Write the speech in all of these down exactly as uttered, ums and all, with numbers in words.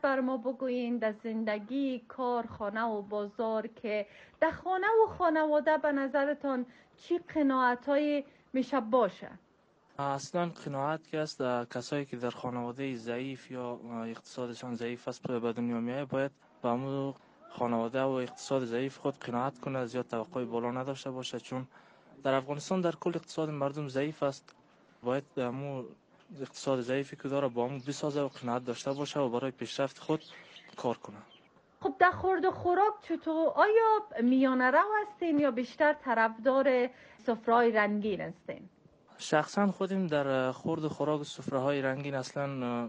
بر ما بگویین در زندگی، کار، خانه و بازار که در خانه و خانواده به نظرتان چی قناعت‌های میشه باشه؟ اصلا قناعت که است کسایی که در خانواده ضعیف یا اقتصادشان ضعیف است به دنیا میایه باید با همون خانواده و اقتصاد ضعیف خود قناعت کنه، زیاد توقع بالا نداشته باشه، چون در افغانستان در کل اقتصاد مردم ضعیف است. باید همون اقتصاد ضعیفی که داره با همون بسازه و قناعت داشته باشه و برای پیشرفت خود کار کنه. خب در خورد و خوراک چطور؟ آیا میانه رو هستین یا بیشتر طرفدار سفره‌های رنگین هستین؟ شخصا خودم در خورد و خوراک سفره های رنگین اصلا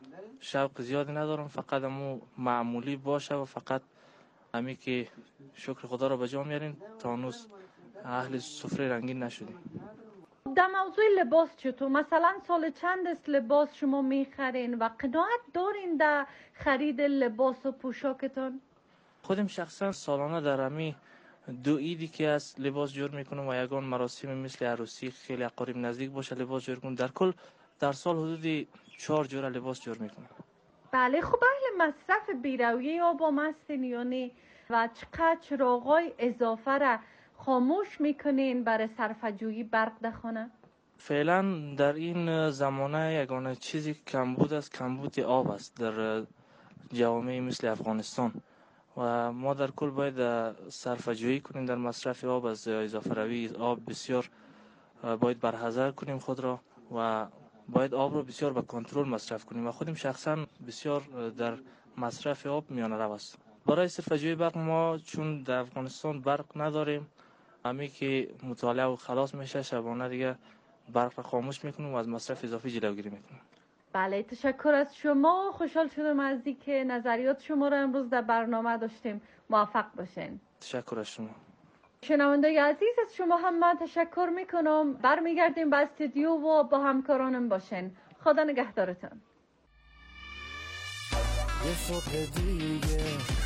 شوق زیادی ندارم، فقط همون معمولی باشه و فقط همی که شکر خدا را به جا میارین. تا هنوز اهل سفره رنگین نشدیم. در موضوع لباس چطور؟ مثلا سال چند است لباس شما میخرین و قناعت دارین در خرید لباس و پوشاکتان؟ خودم شخصا سالانه در همی دو ایدی که از لباس جور میکنم و یگان مراسم مثل عروسی خیلی قریب نزدیک باشه لباس جور کنم. در کل در سال حدود چهار جور لباس جور میکنم. بله. خب اهل مصرف بیرویه آب و مستین یعنی و چقدر چراغای اضافه را خاموش میکنین برای صرفه‌جویی برق در خانه؟ فعلا در این زمانه یگانه چیزی کمبود است، کمبود آب است در جوامع مثل افغانستان و ما در کل باید صرفه‌جویی کنیم در مصرف آب. از اضافه روی آب بسیار باید برحذر کنیم خود را و باید آب را بسیار به کنترل مصرف کنیم و خودم شخصا بسیار در مصرف آب میانه رو است. برای صرفه‌جویی برق ما چون در افغانستان برق نداریم، همی که مطالعه و خلاص میشه شبانه دیگه برق را خاموش میکنیم و از مصرف اضافی جلوگیری میکنیم. بله، تشکر از شما. خوشحال شدم از اینکه نظریات شما را امروز در برنامه داشتیم. موفق باشین. تشکر از شما. شنوندگان عزیز از شما هم من تشکر میکنم. برمیگردیم به استودیو و با همکارانم باشین. خدا نگهدارتان. یه صبح دیگه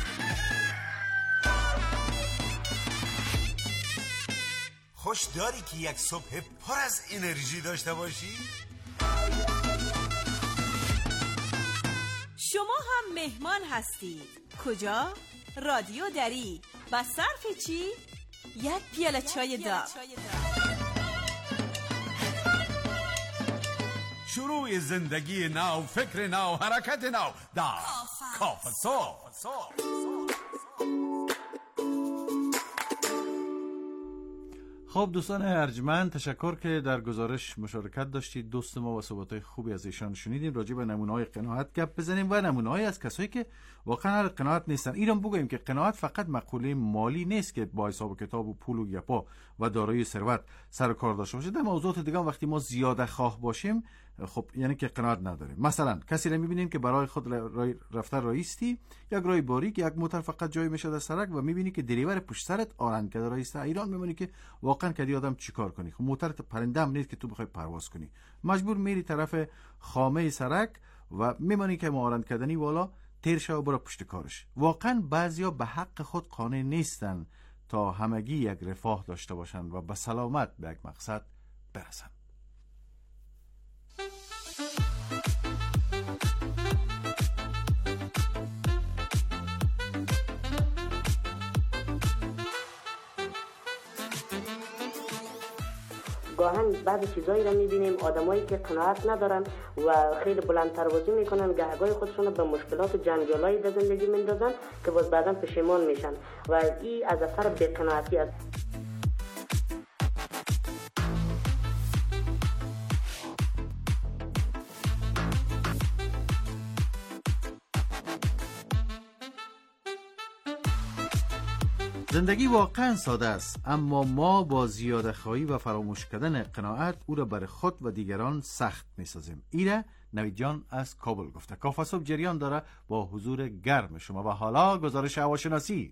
خوش داری که یک صبح پر از انرژی داشته باشی؟ شما هم مهمان هستید. کجا؟ رادیو دری. با صرف چی؟ یک پیاله چای داغ. شروع زندگی نو، فکر نو، حرکت نو در کافه صبح. خب دوستان ارجمند، تشکر که در گزارش مشارکت داشتید. دوست ما و صحبت‌های خوبی از ایشان شنیدیم. راجع به نمونه‌های قناعت گپ بزنیم و نمونه‌های از کسایی که واقعا اهل قناعت نیستن. اینم بگوییم که قناعت فقط مقوله مالی نیست که با حساب و کتاب و پول و گپا و دارایی ثروت سر و کار داشته باشه. در موضوعات دیگه وقتی ما زیاده خواه باشیم خب یعنی که قناعت نداریم. مثلا کسی رو می‌بینیم که برای خود رفته رایستی، یک رای باریک، یک موتور فقط جای میشه در سرک و می‌بینی که دریور پشت سرت آرند که رایسته. ایران می‌بینی که واقعا کدی آدم چیکار کنی؟ خب موتور پرنده هم نیست که تو بخوای پرواز کنی، مجبور میری طرف خامه سرک و می‌بینی که مارند کردنی والا تیر شو برو پشت کارش. واقعا بعضیا به حق خود قانع نیستن تا همگی یک رفاه داشته باشند و به سلامت به یک مقصد برسند. گاهن بعضی چیزایی رو میبینیم آدمایی که قناعت ندارن و خیلی بلند پروازی میکنن، گهگاه خودشون به مشکلات و جنجالایی در زندگی میندازن که باز بعدا پشیمان میشن و این از اثر بی‌قناعتی است. زندگی واقعا ساده است، اما ما با زیاده خواهی و فراموش کردن قناعت او را برای خود و دیگران سخت می‌سازیم. ایره نوید جان از کابل گفته. کافه صبح جریان داره با حضور گرم شما. و حالا گزارش هواشناسی.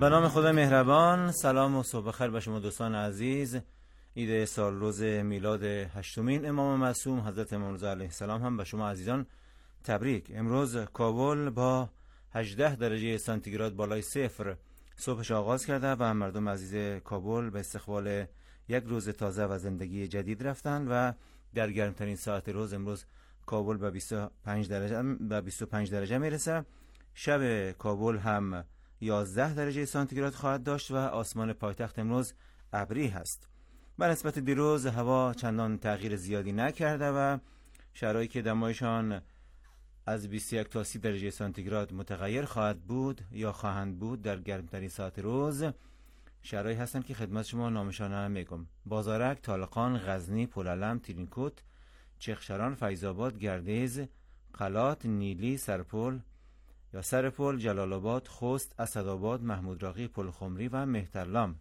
به نام خدا مهربان. سلام و صبح بخیر به شما دوستان عزیز. عید سال روز میلاد هشتمین امام معصوم حضرت امام رضا علیه السلام هم به شما عزیزان تبریک. امروز کابل با هجده درجه سانتیگراد بالای صفر صبحش آغاز کرده و مردم عزیز کابل به استقبال یک روز تازه و زندگی جدید رفتن و در گرمترین ساعت روز امروز کابل به بیست و پنج درجه به بیست و پنج درجه میرسه. شب کابل هم یازده درجه سانتیگراد خواهد داشت و آسمان پایتخت امروز ابری هست. به نسبت دیروز هوا چندان تغییر زیادی نکرده و شرایطی که دمایشان از بیست و یک تا سی درجه سانتیگراد متغیر خواهد بود یا خواهند بود در گرمترین ساعت روز شرایطی هستند که خدمت شما نامشان میگم: بازارک، طالقان، غزنی، پلعلم، ترینکوت، چخشران، فیض‌آباد، گردیز، قلات، نیلی، سرپل یا سرپل، جلال آباد، خوست، اسدآباد، محمود راقی، پلخمری و مهترلام.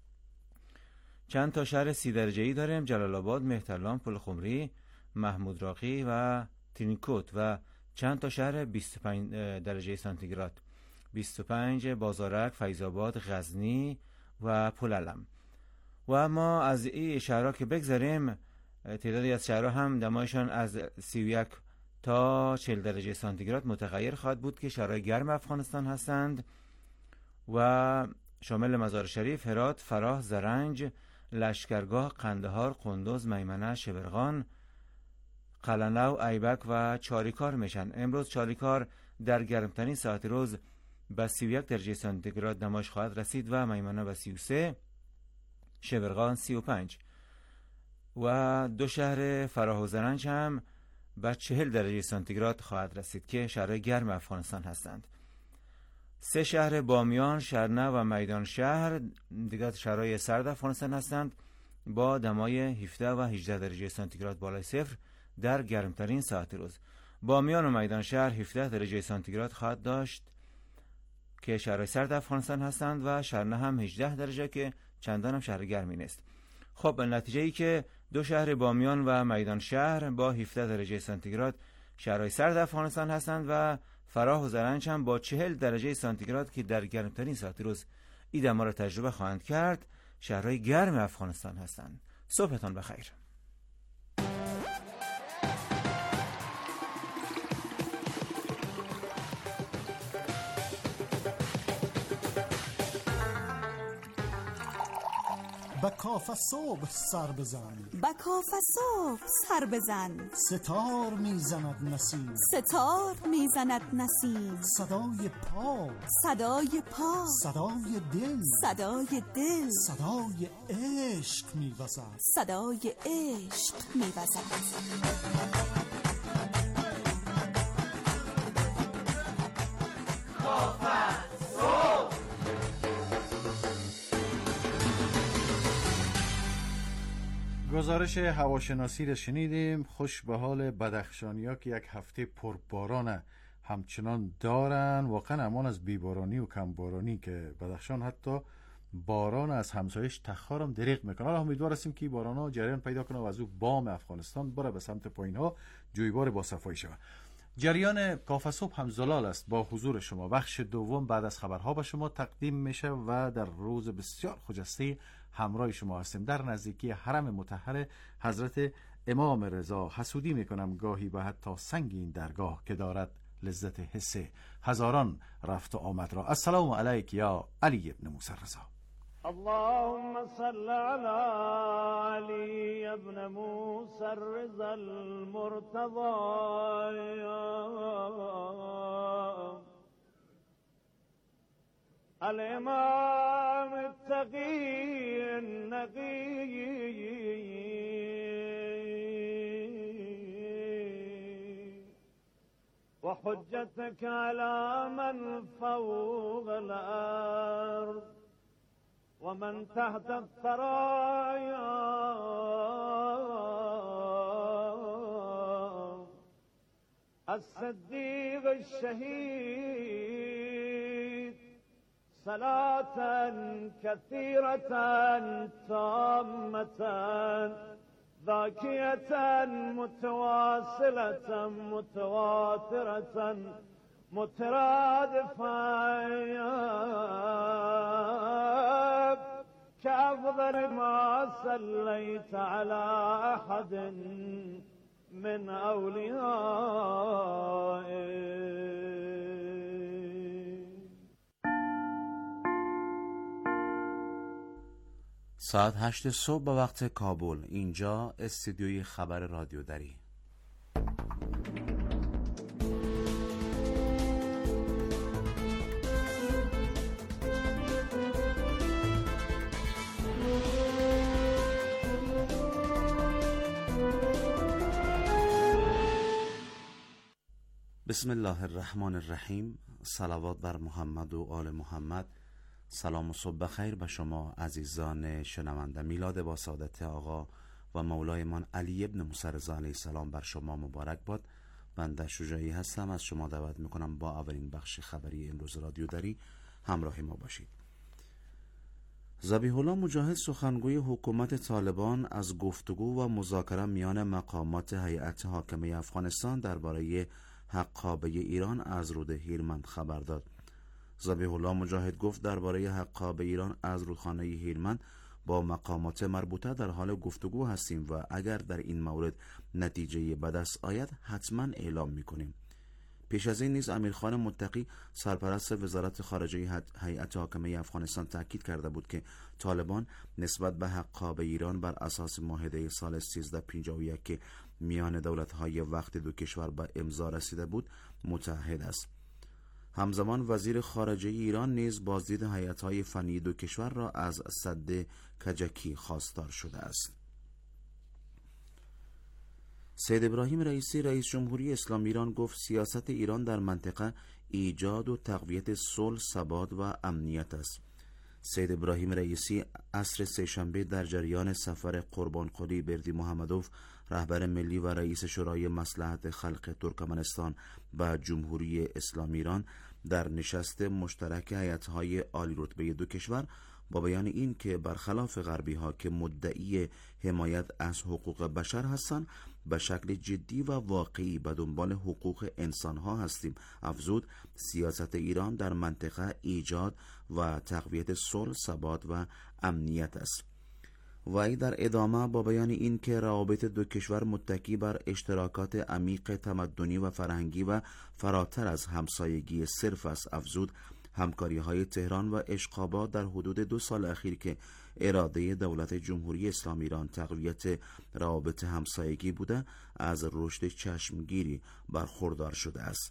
چند تا شهر سی درجه‌ای داریم: جلال آباد، مهترلام، پلخمری، محمود راقی و ترینکوت و چند تا شهر بیست و پنج درجه سانتیگراد: بیست و پنج بازارک، فیض‌آباد، غزنی و پلعلم. و ما از این شهرها که بگذاریم، تعدادی از شهرها هم دمایشان از سی و یک تا چهل درجه سانتیگراد متغیر خواهد بود که شهرهای گرم افغانستان هستند و شامل مزار شریف، هرات، فراه، زرنج، لشکرگاه، قندهار، قندوز، میمنه، شبرغان، قلعه‌نو، ایبک و چاریکار میشن. امروز چاریکار در گرمترین ساعت روز به سی و یک درجه سانتیگراد دمایش خواهد رسید و میمنه به سی و سه، شبرغان سی و پنج و دو شهر فراه و زرنج هم به چهل درجه سانتیگراد خواهد رسید که شهرهای گرم افغانستان هستند. سه شهر بامیان، شرنه و میدان شهر دیگر شهرهای سرد افغانستان هستند با دمای هفده و هجده درجه سانتیگراد بالای صفر در گرمترین ساعت روز. بامیان و میدان شهر هفده درجه سانتیگراد خواهد داشت که شهرهای سرد افغانستان هستند و شرنه هم هجده درجه که چندان هم شهر گرمی نیست. خب نتیجه ای که دو شهر بامیان و میدان شهر با هفده درجه سانتیگراد شهرهای سرد افغانستان هستند و فراه و زرنج هم با چهل درجه سانتیگراد که در گرمترین ساعت روز این دما را تجربه خواهند کرد شهرهای گرم افغانستان هستند. صبحتان بخیر. با کاف صبح سر بزن، با کاف صبح سر بزن، ستار میزند نسیم، ستار میزند نسیم، صدای پا، صدای پا، صدای دل، صدای دل، صدای عشق میوزد، صدای عشق میوزد. گزارش هواشناسی را شنیدیم. خوش به حال بدخشانیا که یک هفته پرباران همچنان دارن. واقعا امان از بیبارانی و کمبارانی که بدخشان حتی باران از همسایش تخارم دریغ میکنه. حالا امیدوار هستیم که باران ها جریان پیدا کنه و از او بام افغانستان بره به سمت پایین ها جویبار با صفایی شود. جریان کاف صبح هم زلال است با حضور شما. بخش دوم بعد از خبرها به شما تقدیم میشه و در روز بسیار خجسته همراه شما هستیم. در نزدیکی حرم مطهر حضرت امام رضا حسودی میکنم گاهی به حتی سنگ این درگاه که دارد لذت حس هزاران رفت و آمد را. السلام علیک یا علی ابن موسی رضا. اللهم صل على علي ابن موسى الرضا المرتضى الامام التقي النقي وحجتك على من فوق الارض ومن تحت الثرايا الصديق الشهيد صلاة كثيرة تامة ذاكية متواصلة متواترة مترادفة كأفضل ما صليت على أحد من أوليائك. ساعت هشت صبح به وقت کابل. اینجا استودیوی خبر رادیو دری. بسم الله الرحمن الرحیم. صلوات بر محمد و آل محمد. سلام و صبح بخیر به شما عزیزان شنونده. میلاد با سعادت آقا و مولایمان علی ابن موسی رضا علیه السلام بر شما مبارک باد. بنده شجاعی هستم. از شما دعوت میکنم با اولین بخش خبری امروز رادیو دری همراه ما باشید. ذبیح الله مجاهد سخنگوی حکومت طالبان از گفتگو و مذاکره میان مقامات هیئت حاکمه افغانستان درباره حقابه ایران از رود هیرمند خبر داد. ذبیح الله مجاهد گفت درباره حقابه ایران از رودخانه هیرمند با مقامات مربوطه در حال گفتگو هستیم و اگر در این مورد نتیجه به دست آید حتما اعلام میکنیم. پیش از این نیز امیرخان متقی سرپرست وزارت خارجه هیئت حاکمه افغانستان تاکید کرده بود که طالبان نسبت به حقابه ایران بر اساس معاهده سال سیزده پنجاه و یک که میان دولت‌های وقت دو کشور به امضا رسیده بود متحد است. همزمان وزیر خارجه ایران نیز بازدید هیئت‌های فنی دو کشور را از سد کجکی خواستار شده است. سید ابراهیم رئیسی رئیس جمهوری اسلامی ایران گفت سیاست ایران در منطقه ایجاد و تقویت صلح، ثبات و امنیت است. سید ابراهیم رئیسی عصر سه‌شنبه در جریان سفر قربانقلی بردی محمدوف رهبر ملی و رئیس شورای مصلحت خلق ترکمنستان به جمهوری اسلامی ایران در نشست مشترک هیئت‌های عالی رتبه دو کشور با بیان این که برخلاف غربی ها که مدعی حمایت از حقوق بشر هستند به شکل جدی و واقعی به دنبال حقوق انسان ها هستیم، افزود سیاست ایران در منطقه ایجاد و تقویت صلح، ثبات و امنیت است. وی در ادامه با بیان این که روابط دو کشور متکی بر اشتراکات عمیق تمدنی و فرهنگی و فراتر از همسایگی صرف است، افزود همکاری های تهران و اشقابات در حدود دو سال اخیر که اراده دولت جمهوری اسلامی ایران تقویت روابط همسایگی بوده از رشد چشمگیری برخوردار شده است.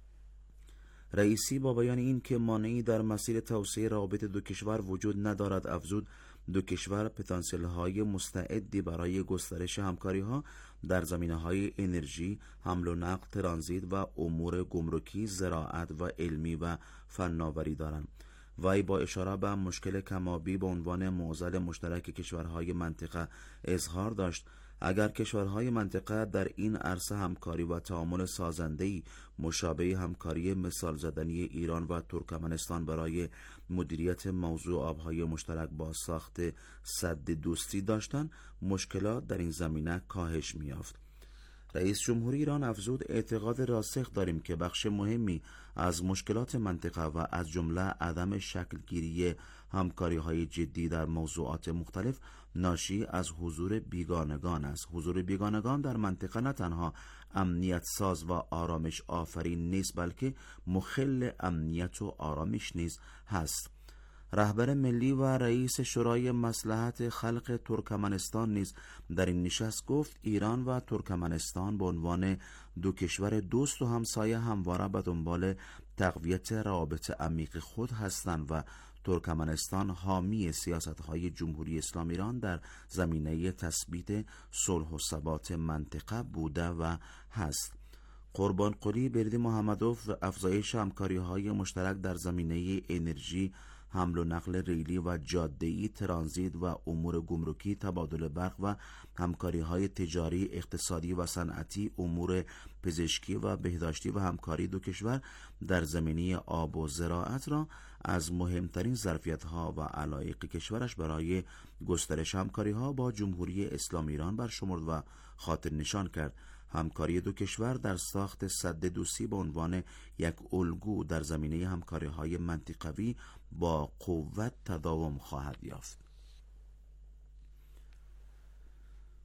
رئیسی با بیان این که مانعی در مسیر توسعه روابط دو کشور وجود ندارد، افزود دو کشور پتانسیل های مستعدی برای گسترش همکاری ها در زمینه های انرژی، حمل و نقل، ترانزیت و امور گمرکی، زراعت و علمی و فناوری دارند. وی با اشاره به مشکل کمابی به عنوان معضل مشترک کشورهای منطقه اظهار داشت اگر کشورهای منطقه در این عرصه همکاری و تعامل سازنده‌ای مشابه همکاری مثال زدنی ایران و ترکمنستان برای مدیریت موضوع آبهای مشترک با ساخت سد دوستی داشتند، مشکلات در این زمینه کاهش می‌یافت. رئیس جمهوری ایران افزود اعتقاد راسخ داریم که بخش مهمی از مشکلات منطقه و از جمله عدم شکلگیری همکاری‌های جدی در موضوعات مختلف ناشی از حضور بیگانگان است. حضور بیگانگان در منطقه نه تنها امنیت ساز و آرامش آفرین نیست بلکه مخل امنیت و آرامش نیز هست. رهبر ملی و رئیس شورای مصلحت خلق ترکمنستان نیز در این نشست گفت ایران و ترکمنستان به عنوان دو کشور دوست و همسایه همواره به دنبال تقویت روابط عمیق خود هستند و ترکمنستان حامی سیاست‌های جمهوری اسلامی ایران در زمینه تثبیت صلح و ثبات منطقه بوده و هست. قربانقلی بردی محمدوف افزایش همکاری‌های مشترک در زمینه انرژی، حمل و نقل ریلی و جاده‌ای، ترانزیت و امور گمرکی، تبادل برق و همکاری‌های تجاری، اقتصادی و صنعتی، امور پزشکی و بهداشتی و همکاری دو کشور در زمینه آب و زراعت را از مهمترین ظرفیت‌ها و علایق کشورش برای گسترش همکاری‌ها با جمهوری اسلامی ایران برشمرد و خاطر نشان کرد. همکاری دو کشور در ساخت سد دوستی به عنوان یک الگو در زمینه همکاری‌های منطقوی با قوت تداوم خواهد یافت.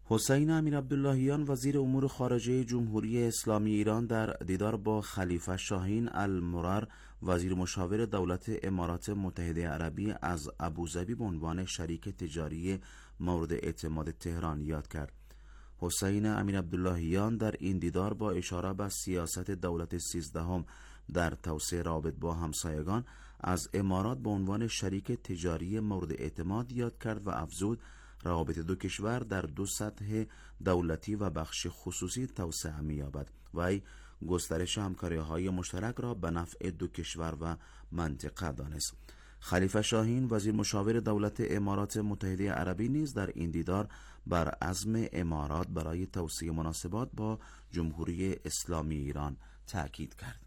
حسین امیر عبداللهیان وزیر امور خارجه جمهوری اسلامی ایران در دیدار با خلیفه شاهین المرر وزیر مشاور دولت امارات متحده عربی از ابوظبی به عنوان شریک تجاری مورد اعتماد تهران یاد کرد. حسین امیر عبداللهیان در این دیدار با اشاره به سیاست دولت سیزدهم در توسعه روابط با همسایگان از امارات به عنوان شریک تجاری مورد اعتماد یاد کرد و افزود روابط دو کشور در دو سطح دولتی و بخش خصوصی توسعه می‌یابد و ای گسترش همکاری‌های مشترک را به نفع دو کشور و منطقه دانست. خلیفه شاهین وزیر مشاور دولت امارات متحده عربی نیز در این دیدار بر عزم امارات برای توسعه مناسبات با جمهوری اسلامی ایران تاکید کرد.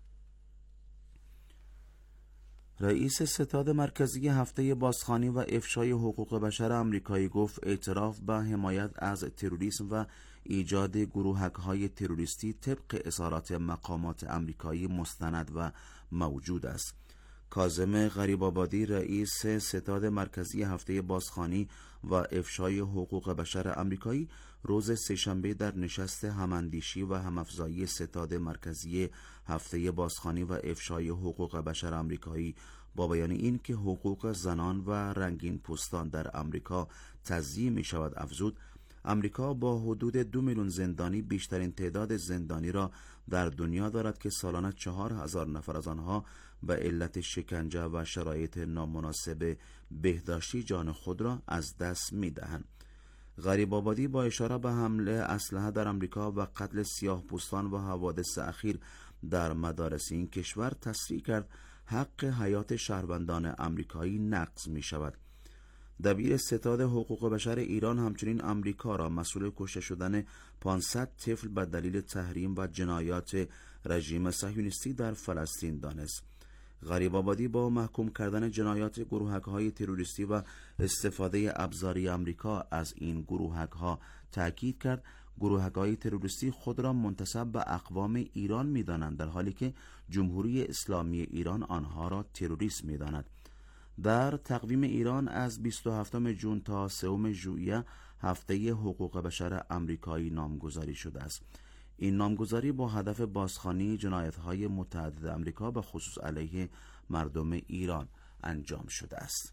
رئیس ستاد مرکزی هفته بازخوانی و افشای حقوق بشر آمریکایی گفت اعتراف به حمایت از تروریسم و ایجاد گروهک‌های تروریستی طبق اظهارات مقامات آمریکایی مستند و موجود است. کاظم غریب‌آبادی رئیس ستاد مرکزی هفته بازخوانی و افشای حقوق بشر آمریکایی روز سه‌شنبه در نشست هماندیشی و همافزایی ستاد مرکزی هفته بازخوانی و افشای حقوق بشر آمریکایی با بیان این که حقوق زنان و رنگین پوستان در آمریکا تضییع می شود افزود آمریکا با حدود دو میلیون زندانی بیشترین تعداد زندانی را در دنیا دارد که سالانه چهار هزار نفر از آنها به علت شکنجه و شرایط نامناسب بهداشتی جان خود را از دست می دهند. غریب‌آبادی با اشاره به حمله اسلحه در آمریکا و قتل سیاه پوستان و حوادث اخیر در مدارس این کشور تصریح کرد حق حیات شهروندان آمریکایی نقض می شود. دبیر ستاد حقوق بشر ایران همچنین آمریکا را مسئول کشته شدن پانصد طفل به دلیل تحریم و جنایات رژیم صهیونیستی در فلسطین دانست. غریب‌آبادی با محکوم کردن جنایات گروهک‌های تروریستی و استفاده ابزاری آمریکا از این گروهک‌ها تاکید کرد گروهک‌های تروریستی خود را منتسب به اقوام ایران می‌دانند در حالی که جمهوری اسلامی ایران آنها را تروریست می‌داند. در تقویم ایران از بیست و هفتم ژوئن تا سوم ژوئیه هفته حقوق بشر آمریکایی نامگذاری شده است. این نامگذاری با هدف بازخوانی جنایت‌های متعدد آمریکا به خصوص علیه مردم ایران انجام شده است.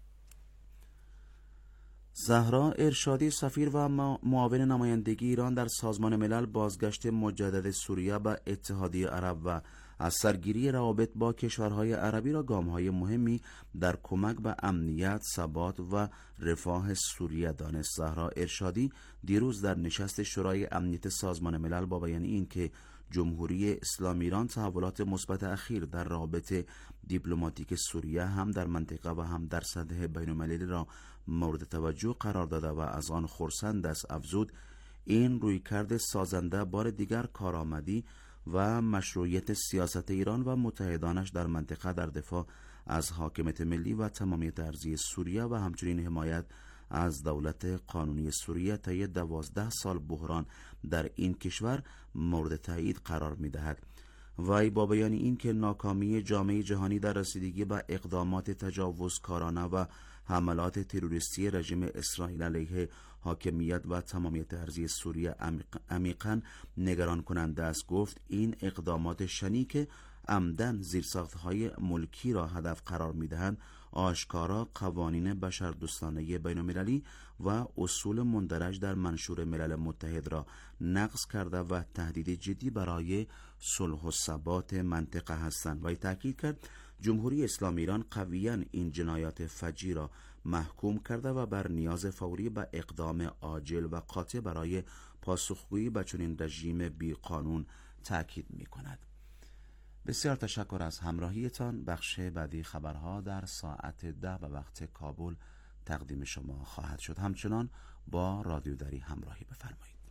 زهرا ارشادی سفیر و معاون نمایندگی ایران در سازمان ملل بازگشت مجدد سوریه به اتحادیه عرب و از سرگیری روابط با کشورهای عربی را گام‌های مهمی در کمک به امنیت، ثبات و رفاه سوریه دانست. زهرا ارشادی دیروز در نشست شورای امنیت سازمان ملل با بیان این که جمهوری اسلامی ایران تحولات مثبت اخیر در روابط دیپلماتیک سوریه هم در منطقه و هم در سطح بین‌المللی را مورد توجه قرار داده و از آن خرسند است افزود این رویکرد سازنده بار دیگر کارآمدی و مشروعیت سیاست ایران و متحدانش در منطقه در دفاع از حاکمیت ملی و تمامیت ارضی سوریه و همچنین حمایت از دولت قانونی سوریه طی دوازده سال بحران در این کشور مورد تایید قرار می‌دهد. وی با بیان این که ناکامی جامعه جهانی در رسیدگی به اقدامات تجاوزکارانه و حملات تروریستی رژیم اسرائیل علیه حاکمیت و تمامیت ارضی سوریه عمیقاً نگران کننده است گفت این اقدامات شنی که عمدن زیرساخت‌های ملکی را هدف قرار می‌دهند آشکارا قوانین بشردوستانه بین‌المللی و اصول مندرج در منشور ملل متحد را نقض کرده و تهدید جدی برای صلح و ثبات منطقه هستند. و تاکید کرد جمهوری اسلامی ایران قویاً این جنایات فجیع را محکوم کرده و بر نیاز فوری به اقدام عاجل و قاطع برای پاسخگویی به چنین رژیم بی‌قانون تاکید می‌کند. بسیار تشکر از همراهیتان. بخش بعدی خبرها در ساعت ده به وقت کابل تقدیم شما خواهد شد. همچنان با رادیو دری همراهی بفرمایید.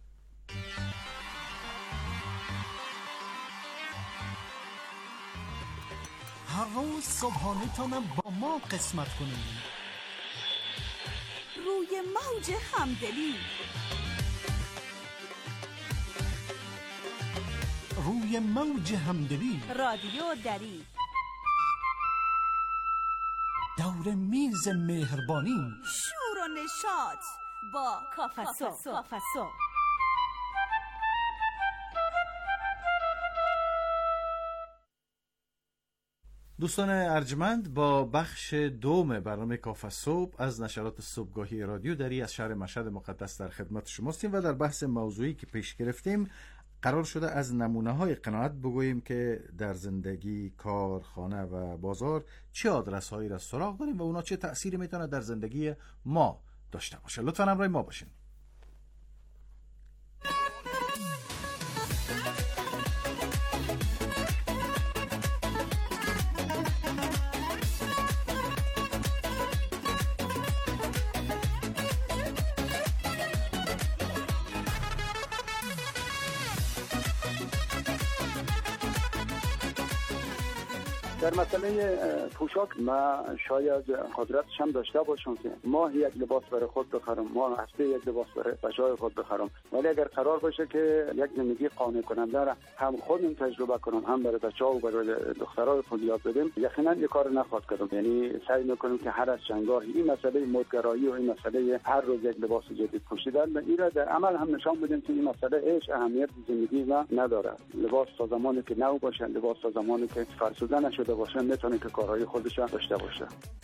هر روز صبحانه تا با ما قسمت کنید. روی موج همدلی روی موج همدلی رادیو دری دور میز مهربانی شور و نشاط با کافسو. دوستان ارجمند، با بخش دوم برنامه کافه صبح از نشرات صبحگاهی رادیو دری از شهر مشهد مقدس در خدمت شما هستیم و در بحث موضوعی که پیش گرفتیم قرار شده از نمونه های قناعت بگوییم که در زندگی، کار، خانه و بازار چه آدرس هایی را سراغ داریم و اونا چه تأثیری میتونه در زندگی ما داشته باشه. لطفاً همراه ما باشین. در مسئله پوشاک ما شاید قدرتش هم داشته باشم که ماه یک لباس برای خود بخرم، ماه هفته یک لباس برای بچه‌های خود بخرم، ولی اگر قرار باشه که یک زندگی قانع کننده را هم خودم تجربه کنم، هم برای بچه‌ها و برای دخترای خود یاد بدم، یقینا این کار نخواهد کردم. یعنی سعی میکنم که هر از چندگاه این مسئله مدگرایی و این مسئله هر روز یک لباس جدید پوشیدن این را در عمل هم نشان بدیم که این مسئله هیچ اهمیت زندگی ما نداره. لباس تا زمانی که نو باشه، لباس تا زمانی که فرسوده نشده باشه، میتونه که کارهای خودش داشته باشه.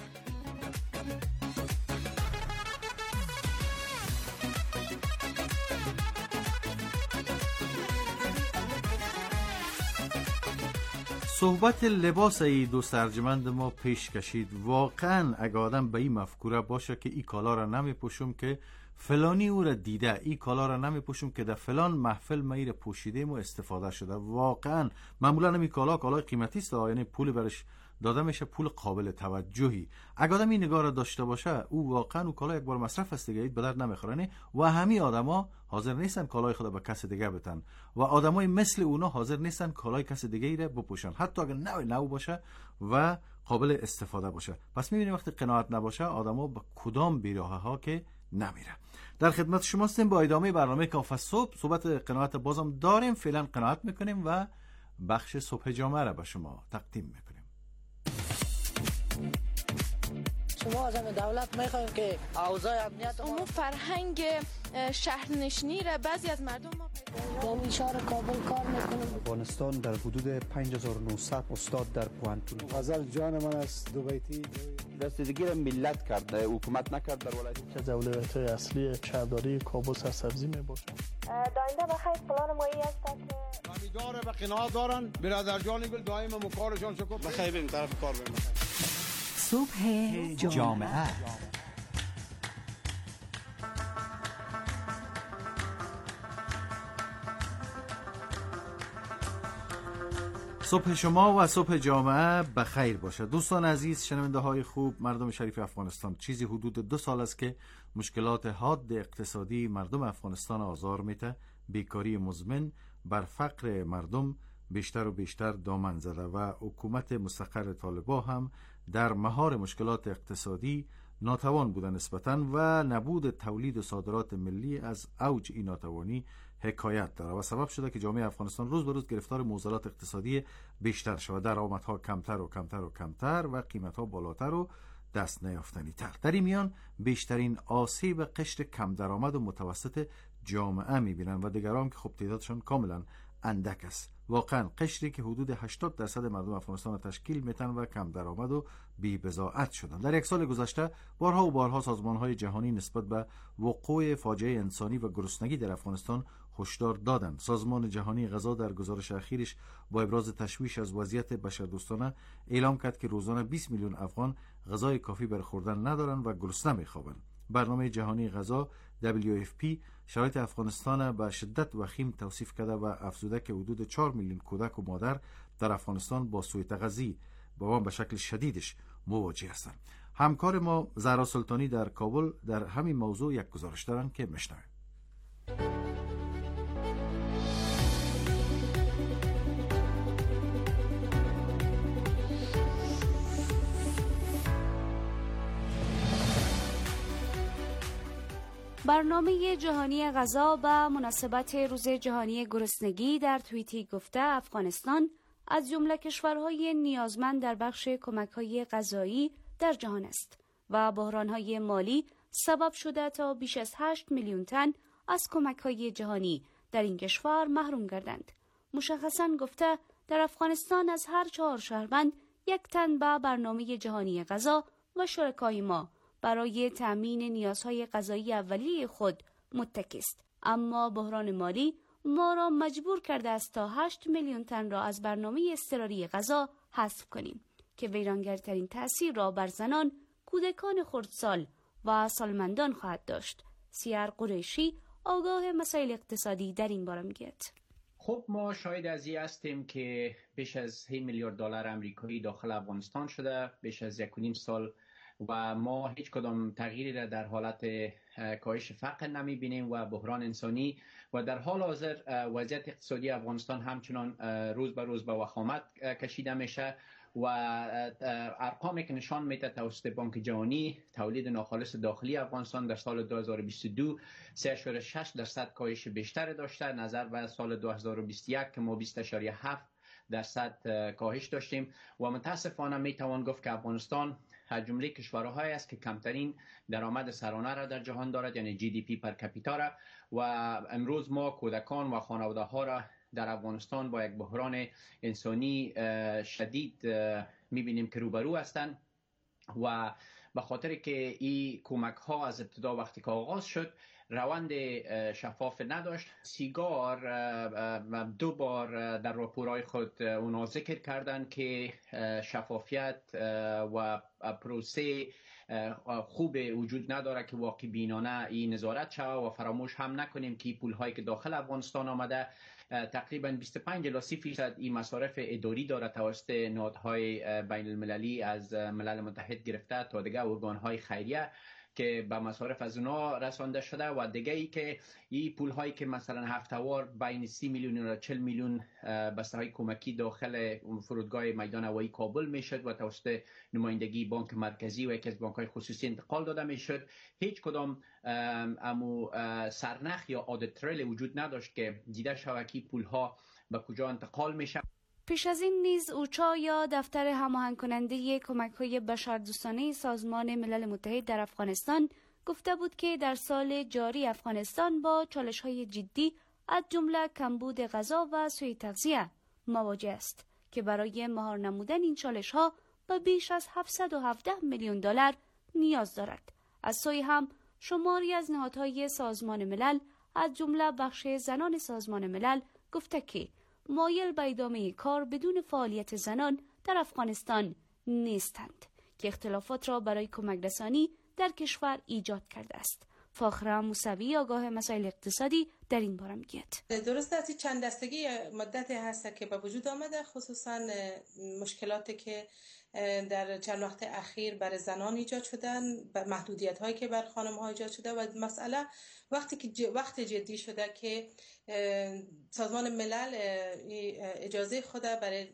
صحبت لباس ای دوست ارجمند ما پیش کشید. واقعا اگه آدم به این مفکوره باشه که ای کالا را نمی پوشم که فلانی او را دیده، ای کالا را نمی پوشم که در فلان محفل ما ای را پوشیده و استفاده شده. واقعا معمولا نمی کالا کالای قیمتی است، یعنی پول برش داده میشه، پول قابل توجهی. اگه آدم این نگاه را داشته باشه، او واقعا او کالا یک بار مصرف است دیگه، به درد نمیخوره. و همین آدما حاضر نیستن کالای خود به کس دیگه بتن و آدمای مثل اونا حاضر نیستن کالای کس دیگه ای را بپوشن، حتی اگر نو نو باشه و قابل استفاده باشه. پس میبینیم وقتی قناعت نباشه آدما به کدام بیراه ها که نمیره. در خدمت شما هستیم با ادامه برنامه کافه صبح. صحبت قناعت بازم داریم، فعلا قناعت میکنیم و بخش صبح جامعه را به شما تقدیم میکنیم. شما از دولت میخوایم که اوضاع امنیت عموم فرهنگ شهرنشینی را بعضی از مردم ما یعنی شهر کابل کار میکنیم. افغانستان در حدود پنج هزار و نهصد استاد در پوهنتون. غزل جان من است دو بیتی رسیدگی را ملت کرده، حکومت نکرد. در ولایت چه اولویت‌های اصلی شهرداری کابل سرسبزی میباشد. داینده بخیر پلان مایی است که امیدواره به قناعت دارن. برادر جان گل دائم مکارشان شکر بخیر بریم طرف کار بریم. صبح جامعه. صبح شما و صبح جامعه بخیر باشه. دوستان عزیز، شنونده های خوب، مردم شریف افغانستان، چیزی حدود دو سال است که مشکلات حاد اقتصادی مردم افغانستان آزار میته. بیکاری مزمن بر فقر مردم بیشتر و بیشتر دامن زده و حکومت مستقر طالبان هم در مهار مشکلات اقتصادی ناتوان بودن نسبتاً و نبود تولید و صادرات ملی از اوج این ناتوانی حکایت داره و سبب شده که جامعه افغانستان روز به روز گرفتار معضلات اقتصادی بیشتر شود. درآمدها کمتر و کمتر و کمتر و قیمتها بالاتر و دست نیافتنی تر. در این میان بیشترین آسیب قشر کم درآمد و متوسط جامعه میبینن و دیگران که خب تعدادشان کاملا اندک است. واقعا قشری که حدود هشتاد درصد مردم افغانستان تشکیل میتن و کم درآمد و بی بضاعت شدن. در یک سال گذشته بارها و بارها سازمان‌های جهانی نسبت به وقوع فاجعه انسانی و گرسنگی در افغانستان هشدار دادند. سازمان جهانی غذا در گزارش اخیرش با ابراز تشویش از وضعیت بشردوستانه اعلام کرد که روزانه بیست میلیون افغان غذای کافی برای خوردن ندارند و گرسنه میخوابند. برنامه جهانی غذا دبلیو اف پی شرایط افغانستان به شدت وخیم توصیف کرده و افزوده که حدود چهار میلیون کودک و مادر در افغانستان با سوء تغذیه با به شکل شدیدش مواجه هستند. همکار ما زهرا سلطانی در کابل در همین موضوع یک گزارش دارند که میشنویم. برنامه جهانی غذا به مناسبت روز جهانی گرسنگی در توییتی گفته افغانستان از جمله کشورهای نیازمند در بخش کمک‌های غذایی در جهان است و بحران‌های مالی، سبب شده تا بیش از هشت میلیون تن از کمک‌های جهانی در این کشور محروم گردند. مشخصاً گفته در افغانستان از هر چهار شهروند یک تن به برنامه جهانی غذا و شرکای ما برای تأمین نیازهای غذایی اولیه خود متکی است. اما بحران مالی ما را مجبور کرده است تا هشت میلیون تن را از برنامه اضطراری غذا حذف کنیم که ویرانگرترین تأثیر را بر زنان، کودکان خردسال و سالمندان خواهد داشت. سیار قریشی آگاه مسائل اقتصادی در این باره میگوید. خب ما شاهد از این هستیم که بیش از سه میلیارد دلار آمریکایی داخل افغانستان شده، بیش از یک و نیم سال، و ما هیچ کدام تغییری را در حالت کاهش فقر نمی بینیم و بحران انسانی و در حال حاضر وضعیت اقتصادی افغانستان همچنان روز به روز به وخامت کشیده میشه و ارقامی که نشان میده توسط بانک جهانی تولید ناخالص داخلی افغانستان در سال دو هزار و بیست و دو سه اشاره شش درصد کاهش بیشتر داشته نظر به سال دو هزار و بیست و یک که ما بیست اشاره هفت درصد کاهش داشتیم و متاسفانه میتوان گفت که افغانستان از جمله کشورهایی است که کمترین درآمد سرانه را در جهان دارد، یعنی جی دی پی پر کپیتا را، و امروز ما کودکان و خانواده ها را در افغانستان با یک بحران انسانی شدید میبینیم که روبرو هستند و به خاطر که این کمک ها از ابتدا وقتی که آغاز شد روند شفاف نداشت. سیگار دو بار در راپورهای خود اونا ذکر کردن که شفافیت و پروسه خوب وجود نداره که واقع بینانه این نظارت شود و فراموش هم نکنیم که پول هایی که داخل افغانستان آمده تقریبا بیست و پنج الی سی درصد این مصارف اداری داره توسط نهادهای بین المللی از ملل متحد گرفته تا دیگه ارگانهای خیریه که به مصارف از اونا رسانده شده و دیگه ای که این پول هایی که مثلا هفته‌وار بین سی میلیون و چهل میلیون بسته های کمکی داخل فرودگاه میدان هوایی کابل میشد و توسط نمایندگی بانک مرکزی و یکی از بانک های خصوصی انتقال داده میشد، هیچ کدام امو سرنخ یا آدیت تریل وجود نداشت که دیده شود که پول ها به کجا انتقال میشه. پیش از این نیز اوچا یا دفتر هماهنگ کننده کمک‌های بشردوستانه سازمان ملل متحد در افغانستان گفته بود که در سال جاری افغانستان با چالش‌های جدی از جمله کمبود غذا و سوء تغذیه مواجه است که برای مهار نمودن این چالش‌ها به بیش از هفتصد و هفده میلیون دلار نیاز دارد. از سوی هم شماری از نهادهای سازمان ملل از جمله بخش زنان سازمان ملل گفته که مایل به ادامه کار بدون فعالیت زنان در افغانستان نیستند که اختلافات را برای کمک رسانی در کشور ایجاد کرده است. فاخره موسوی آگاه مسائل اقتصادی در این باره میگوید. درست است، چند دستگی مدت هست که به وجود آمده، خصوصا مشکلاتی که در چند وقت اخیر برای زنان ایجاد شدن، محدودیت هایی که بر خانم ها ایجاد شده و مسئله وقتی که وقت جدی شده که سازمان ملل اجازه خود برای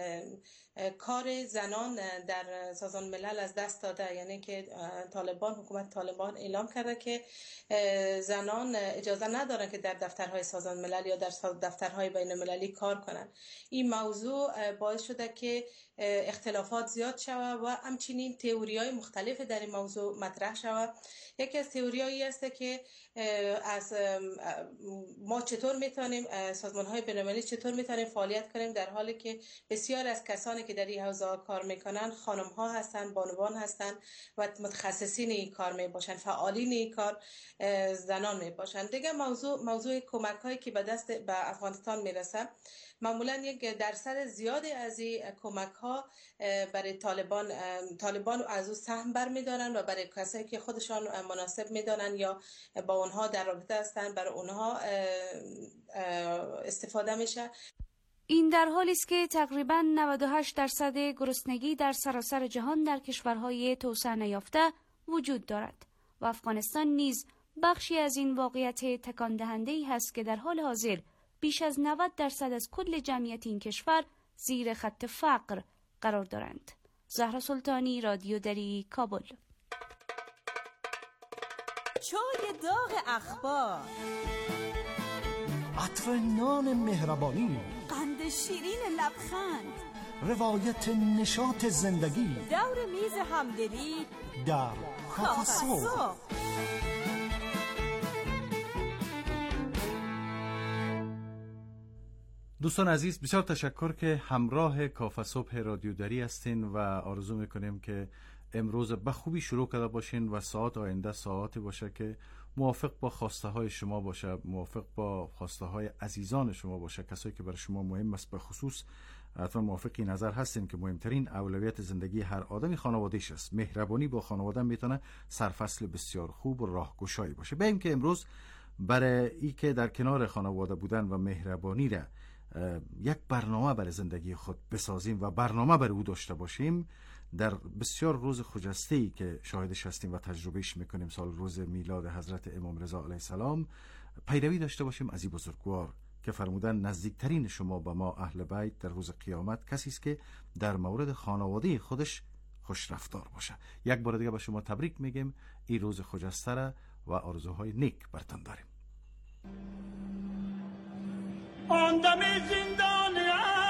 کار زنان در سازمان ملل از دست داده، یعنی که طالبان حکومت طالبان اعلام کرده که زنان اجازه ندارن که در دفترهای سازمان ملل یا در دفترهای بین المللی کار کنن. این موضوع باعث شده که اختلافات زیاد شود و همچنین تئوری‌های مختلف در این موضوع مطرح شود. یکی از تئوری‌هایی است که از ما چطور میتونیم سازمان‌های بین‌المللی چطور میتونیم فعالیت کنیم در حالی که بسیار از کسانی که در این حوزه کار میکنن خانم‌ها هستند، بانوان هستند و متخصصین این کار میباشند، فعالین این کار زنان میباشند. دیگه موضوع موضوع کمک‌هایی که به دست به افغانستان میرسه، معمولا یک درصد زیادی از این کمک‌ها برای طالبان طالبان از او سهم برمی‌دارن و برای کسایی که خودشان مناسب می‌دانن یا با اونها در رابطه هستند برای اونها استفاده میشه. این در حالی است که تقریباً نود و هشت درصد گرسنگی در سراسر جهان در کشورهای توسعه نیافته وجود دارد و افغانستان نیز بخشی از این واقعیت تکان دهنده‌ای هست که در حال حاضر بیش از نود درصد از کل جمعیت این کشور زیر خط فقر قرار دارند. زهرا سلطانی، رادیو دری، کابل. چای داغ اخبار، عطر نان مهربانی، قند شیرین لبخند، روایت نشاط زندگی، دور میز همدلی در کافه صبح. دوستان عزیز، بسیار تشکر که همراه کافه صبح رادیو دری هستین و آرزو میکنیم که امروز به خوبی شروع کرده باشین و ساعت آینده ساعتی باشه که موافق با خواسته های شما باشه، موافق با خواسته های عزیزان شما باشه، کسایی که برای شما مهم است. به خصوص حتما موافقی نظر هستین که مهمترین اولویت زندگی هر آدمی خانواده‌اش است. مهربانی با خانواده میتونه سرفصل بسیار خوب و راهگشایی باشه. بگیم که امروز برای ای که در کنار خانواده بودن و مهربانی را یک برنامه برای زندگی خود بسازیم و برنامه برای او داشته باشیم، در بسیار روز خجسته‌ای که شاهدش هستیم و تجربهش میکنیم، سال روز میلاد حضرت امام رضا علیه السلام، پیروی داشته باشیم از این بزرگوار که فرمودن نزدیکترین شما به ما اهل بیت در روز قیامت کسی است که در مورد خانواده خودش خوش رفتار باشه. یک بار دیگه به شما تبریک میگیم این روز خجسته را و آرزوهای نیک برتان داریم. آن دم زندانیم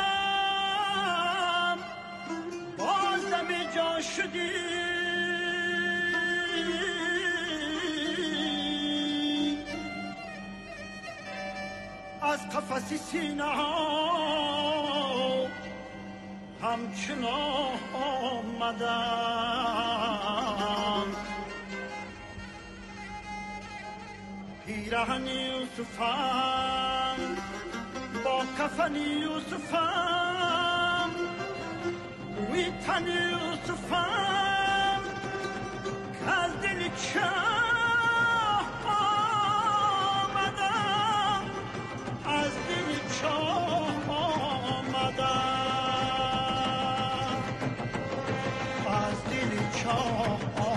باز دم جا شدی، از قفس سینه ها همچنان آمدم، پیرهن یوسفم با کفن یوسفم، روی تن یوسفم که از دل چاه آمدم، از دل چاه آمدم، از دل چاه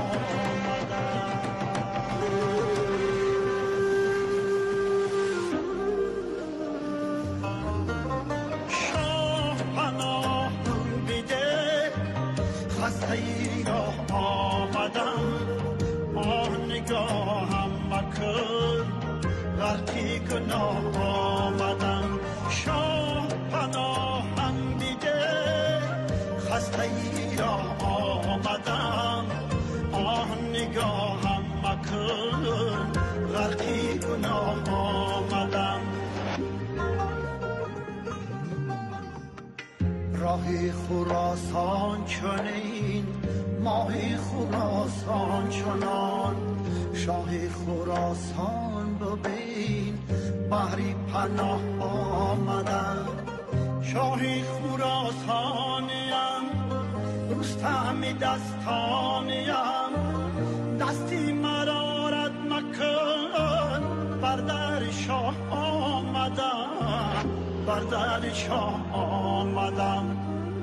گناه آمدم، شاه پناهم دیده خسته ای را آمدم، آه نگاهم مکن غرقی گناه آمدم. راه خراسان چنین، ماه خراسان چنان، شاه خراسان ببین بحری پناه آمدم، شاه خراسانیم رستم دستانیم، دستی مرا رد مکن بر در شاه آمدم، بر در شاه آمدم.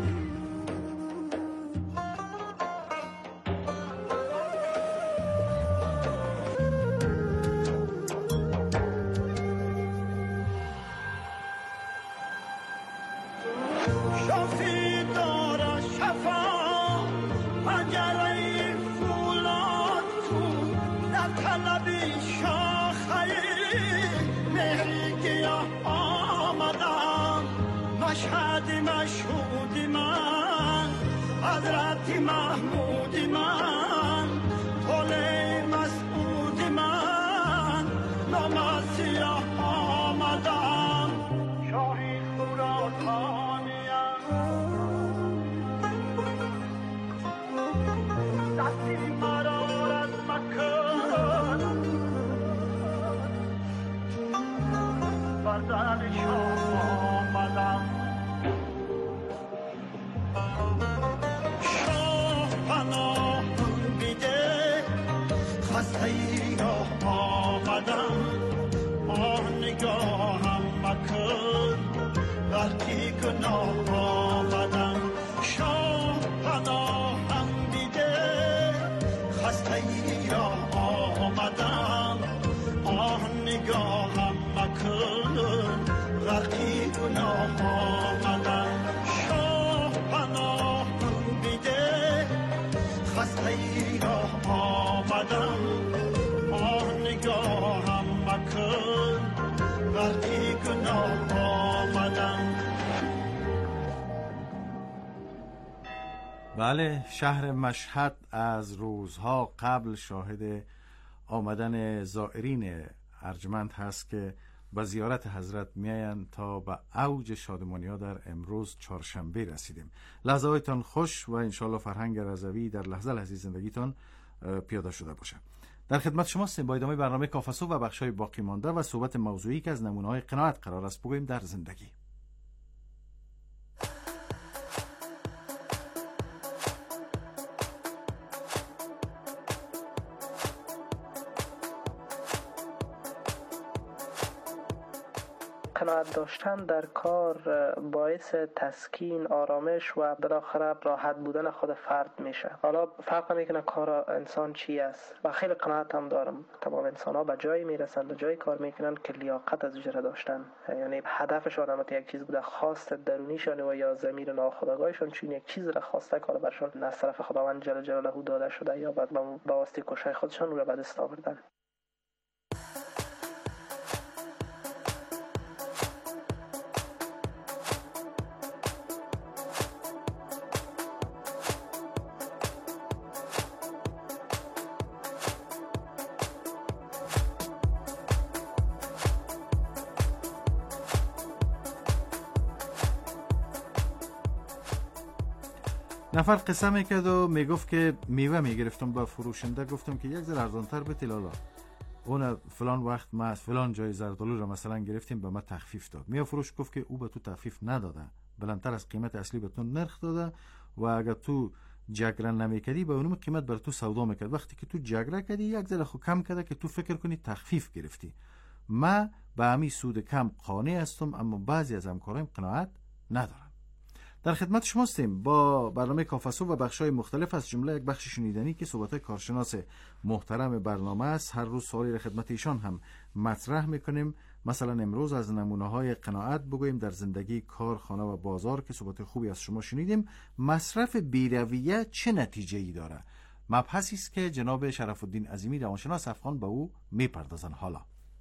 مشهد مشهود من، حضرت محمود من، طول مسعود من، نام سیاه آمدم، شاهی خراسانیم، دستی مرا رد مکن بر در شاه آمدم. ای را آمدم، آه نگاهم مکن غرقی گناه آمدم، شاه پناهم دیده خسته ای را آمدم، آه نگاهم مکن غرقی گناه آمدم، شاه پناهم دیده خسته ای را آمدم، آه نگاهم مکن غرقی گناه آمدم. بله، شهر مشهد از روزها قبل شاهد آمدن زائرین ارجمند هست که به زیارت حضرت میاین تا به اوج شادمانی‌ها در امروز چهارشنبه رسیدیم. لحظه هایتان خوش و انشالله فرهنگ رضوی در لحظه لحظه زندگیتان پیاده شده باشه. در خدمت شما هستیم با ادامه برنامه کافه و بخشای باقی مانده و صحبت موضوعی که از نمونه‌های قناعت قرار است بگوییم در زندگی. قناعت داشتن در کار باعث تسکین، آرامش و بالاخره راحت بودن خود فرد میشه. حالا فرق میکنه کار انسان چی است و خیلی قناعت هم دارم. تمام انسان ها به جایی میرسند و جایی کار میکنن که لیاقت از اجرا داشتن، یعنی هدفشان هم یک چیز بوده، خواست درونیشان و یا ضمیر ناخودآگاهشان چون یک چیز را خواسته کار برشان از طرف خداوند جل جلاله داده شده یا بعد با واسطه کوشش خودشان رو به دست آوردن. نفر قصه میکرد و میگفت که میوه میگرفتم با فروشنده، گفتم که یک ذره ارزانتر بده لالا. اون فلان وقت ما از فلان جای زردالو رو مثلا گرفتیم به ما تخفیف داد. میوه فروش گفت که او به تو تخفیف نداده، بلندتر از قیمت اصلی به تو نرخ داده و اگر تو جگره نمیکردی به اونم قیمت بر تو سودا میکرد. وقتی که تو جگره کردی یک ذره خو کم کرده که تو فکر کنی تخفیف گرفتی. ما به همین سود کم قانع هستم، اما بعضی از همکارایم قناعت ندارن. در خدمت شما هستیم با برنامه کافه و بخش‌های مختلف، از جمله یک بخش شنیدنی که صحبت‌های کارشناس محترم برنامه است. هر روز سوالی را خدمت ایشان هم مطرح می‌کنیم. مثلا امروز از نمونه‌های قناعت بگوییم در زندگی، کار، خانه و بازار که صحبت خوبی از شما شنیدیم. مصرف بی‌رویه چه نتیجه‌ای داره؟ مبحثی است که جناب شرف الدین عظیمی روانشناس افغان به او می‌پردازند. حالا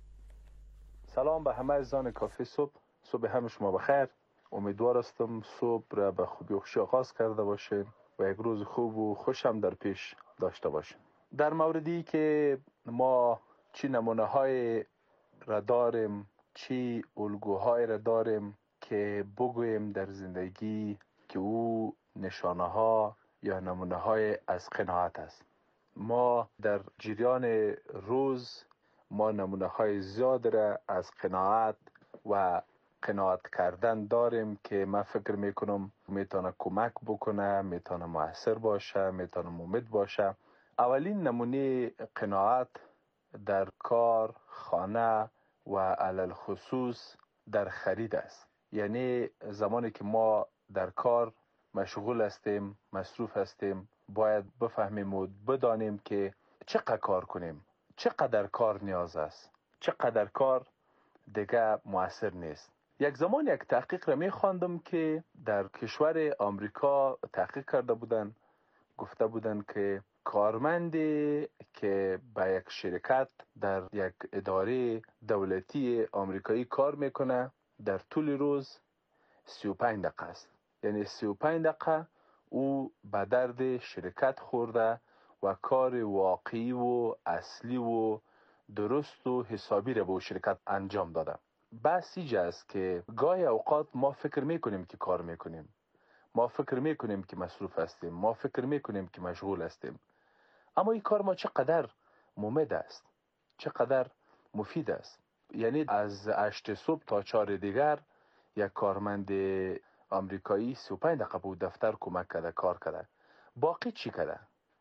سلام به همه عزیزان کافه صبح. صبح همه شما بخیر. امیدوار هستم صبح را به خوبی و خوشی آغاز کرده باشین و یک روز خوب و خوش هم در پیش داشته باشین. در موردی که ما چی نمونه های را داریم، چی الگوهای را داریم که بگوییم در زندگی که او نشانه ها یا نمونه های از قناعت است. ما در جریان روز ما نمونه های زیاد را از قناعت و قناعت کردن داریم که من فکر میکنم میتونه کمک بکنه، میتونه مؤثر باشه، میتونه مفید باشه. اولین نمونه قناعت در کار، خانه و علل خصوص در خرید است. یعنی زمانی که ما در کار مشغول هستیم، مصروف هستیم، باید بفهمیم و بدانیم که چقدر کار کنیم، چقدر کار نیاز است، چقدر کار دیگه مؤثر نیست. یک زمان یک تحقیق را می خواندم که در کشور آمریکا تحقیق کرده بودن، گفته بودن که کارمندی که به یک شرکت در یک اداره دولتی آمریکایی کار میکنه در طول روز سی و پنج دقیقه است. یعنی سی و پنج دقیقه او به درد شرکت خورده و کار واقعی و اصلی و درست و حسابی را به شرکت انجام داده. بس اینجا است که گاهی اوقات ما فکر میکنیم که کار میکنیم، ما فکر میکنیم که مصروف هستیم، ما فکر میکنیم که مشغول هستیم، اما این کار ما چقدر مفید است، چقدر مفید است. یعنی از هشت صبح تا چهار دیگر یک کارمند آمریکایی سی و پنج دقیقه به دفتر کمک کرده، کار کرده. باقی چی کرده؟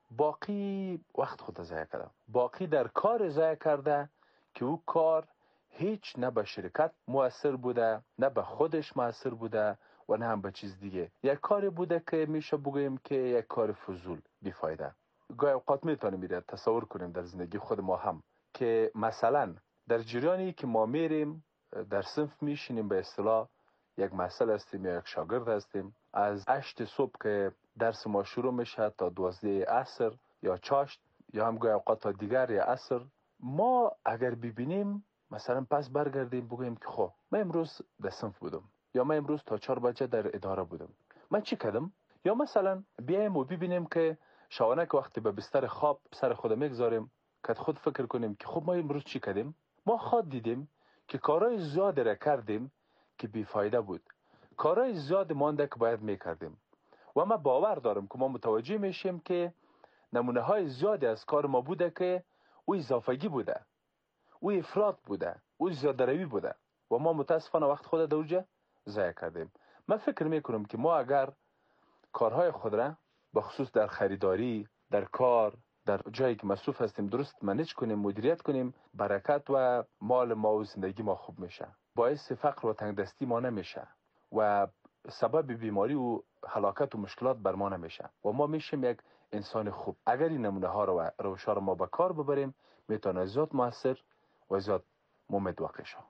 باقی وقت خود ضایع کرده، باقی در کار ضایع کرده که او کار هیچ نه به شرکت مؤثر بوده، نه به خودش مؤثر بوده و نه هم به چیز دیگه. یک کاری بوده که میشه بگوییم که یک کار فضول، بیفایده. گاهی اوقات میتونیم میره تصور کنیم در زندگی خود ما هم که مثلا در جریانی که ما میریم در صنف میشینیم، به اصطلاح یک محصل هستیم یا یک شاگرد هستیم، از هشت صبح که درس ما شروع میشه تا دوازده عصر یا چاشت یا هم گاهی اوقات تا دیگر یا عصر، ما اگر ببینیم مثلا پس برگردیم بگوییم که خب من امروز در صنف بودم یا من امروز تا چهار بجه در اداره بودم، من چی کردم؟ یا مثلا بیایم و ببینیم که شبانه که وقتی به بستر خواب سر خود میگذاریم که خود فکر کنیم که خب ما امروز چی کردیم. ما خود دیدیم که کارهای زیاد را کردیم که بیفایده بود، کارهای زیاد مانده که باید میکردیم و ما باور دارم که ما متوجه میشیم که نمونه های زیادی از کار ما بوده که او اضافگی بوده، او افراط بوده، او زیادروی بوده و ما متاسفانه وقت خود در اونجا ضایع کردیم. من فکر میکنم که ما اگر کارهای خود را بخصوص در خریداری، در کار، در جایی که مصروف هستیم درست منیج کنیم، مدیریت کنیم، برکت و مال ما و زندگی ما خوب میشه، باعث فقر و تنگدستی ما نمیشه و سبب بیماری و هلاکت و مشکلات بر ما نمیشه و ما میشیم یک انسان خوب. اگر این نمونه ها رو و روش ها رو ما به کار ببریم میتونه زیاد موثر و زیاد ممد واقع شه.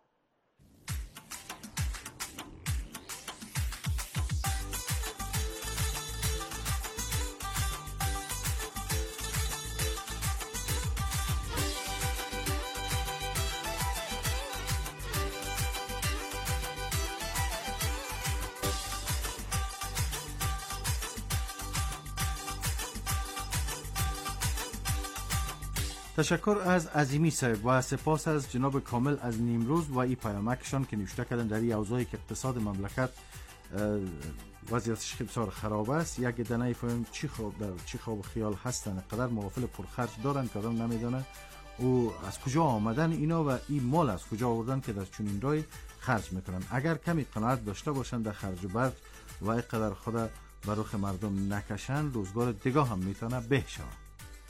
تشکر از عظیمی صاحب و سپاس از جناب کامل از نیمروز و این پیامکشان که نوشته کردن در این اوضاعی که اقتصاد مملکت وضعیتش بسیار خراب است. یک دنه فهم چی خواب در چی خواب خیال هستن، قدر موافل پرخرج دارن که آدم نمیدونه او از کجا آمدن اینا و این مال از کجا آوردن که در چنین رای خرج میکنن. اگر کمی قناعت داشته باشن در خرج و برج و اینقدر خود بر رخ مردم نکشن، روزگار دیگه هم میتونه به شود.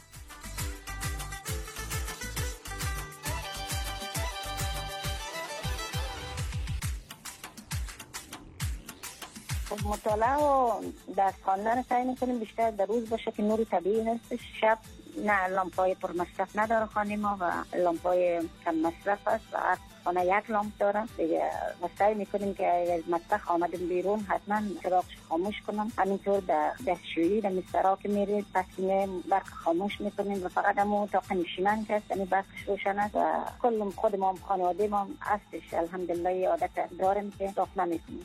مطالعه و دست خواندن سعی میکنیم بیشتر در روز باشه که نور طبیعی هستش. شب نه لامپای پر مصرف نداره خانه ما و لامپای کم مصرف است و هر خانه یک لامپ داره دیگه. ما سعی میکنیم که از مطبخ آمدیم بیرون حتما چراغش خاموش کنم. همینطور در دستشویی در مسترا که میرید پس میایم برق خاموش میکنیم و فقط همون اتاق نشیمن که است یعنی برقش روشن است و کل خود ما خانواده ما هستش الحمدلله عادت داریم که داخل نمیکنیم.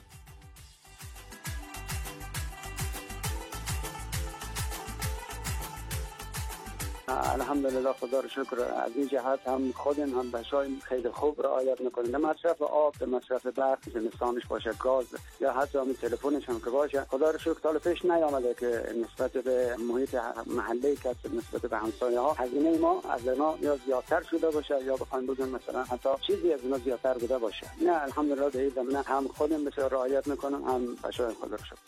الحمدلله خدا رو شکر. از این جهت هم خودم هم بچه‌های خیلی خوب رعایت میکنیم. در مصرف آب، در مصرف برق، زمستانش باشه گاز یا حتی همین تلفنش هم که باشه، خدا رو شکر تا پیش نیامده که نسبت به محیط محلی که نسبت به همسایه ها هزینه ما از اینا یا زیادتر شده باشه یا بخوایم بگیم مثلا حتی چیزی از اینا زیادتر بوده باشه. نه الحمدلله در این زمینه هم خودم بسیار رعایت میکنم هم بچه‌های خدا رو شکر.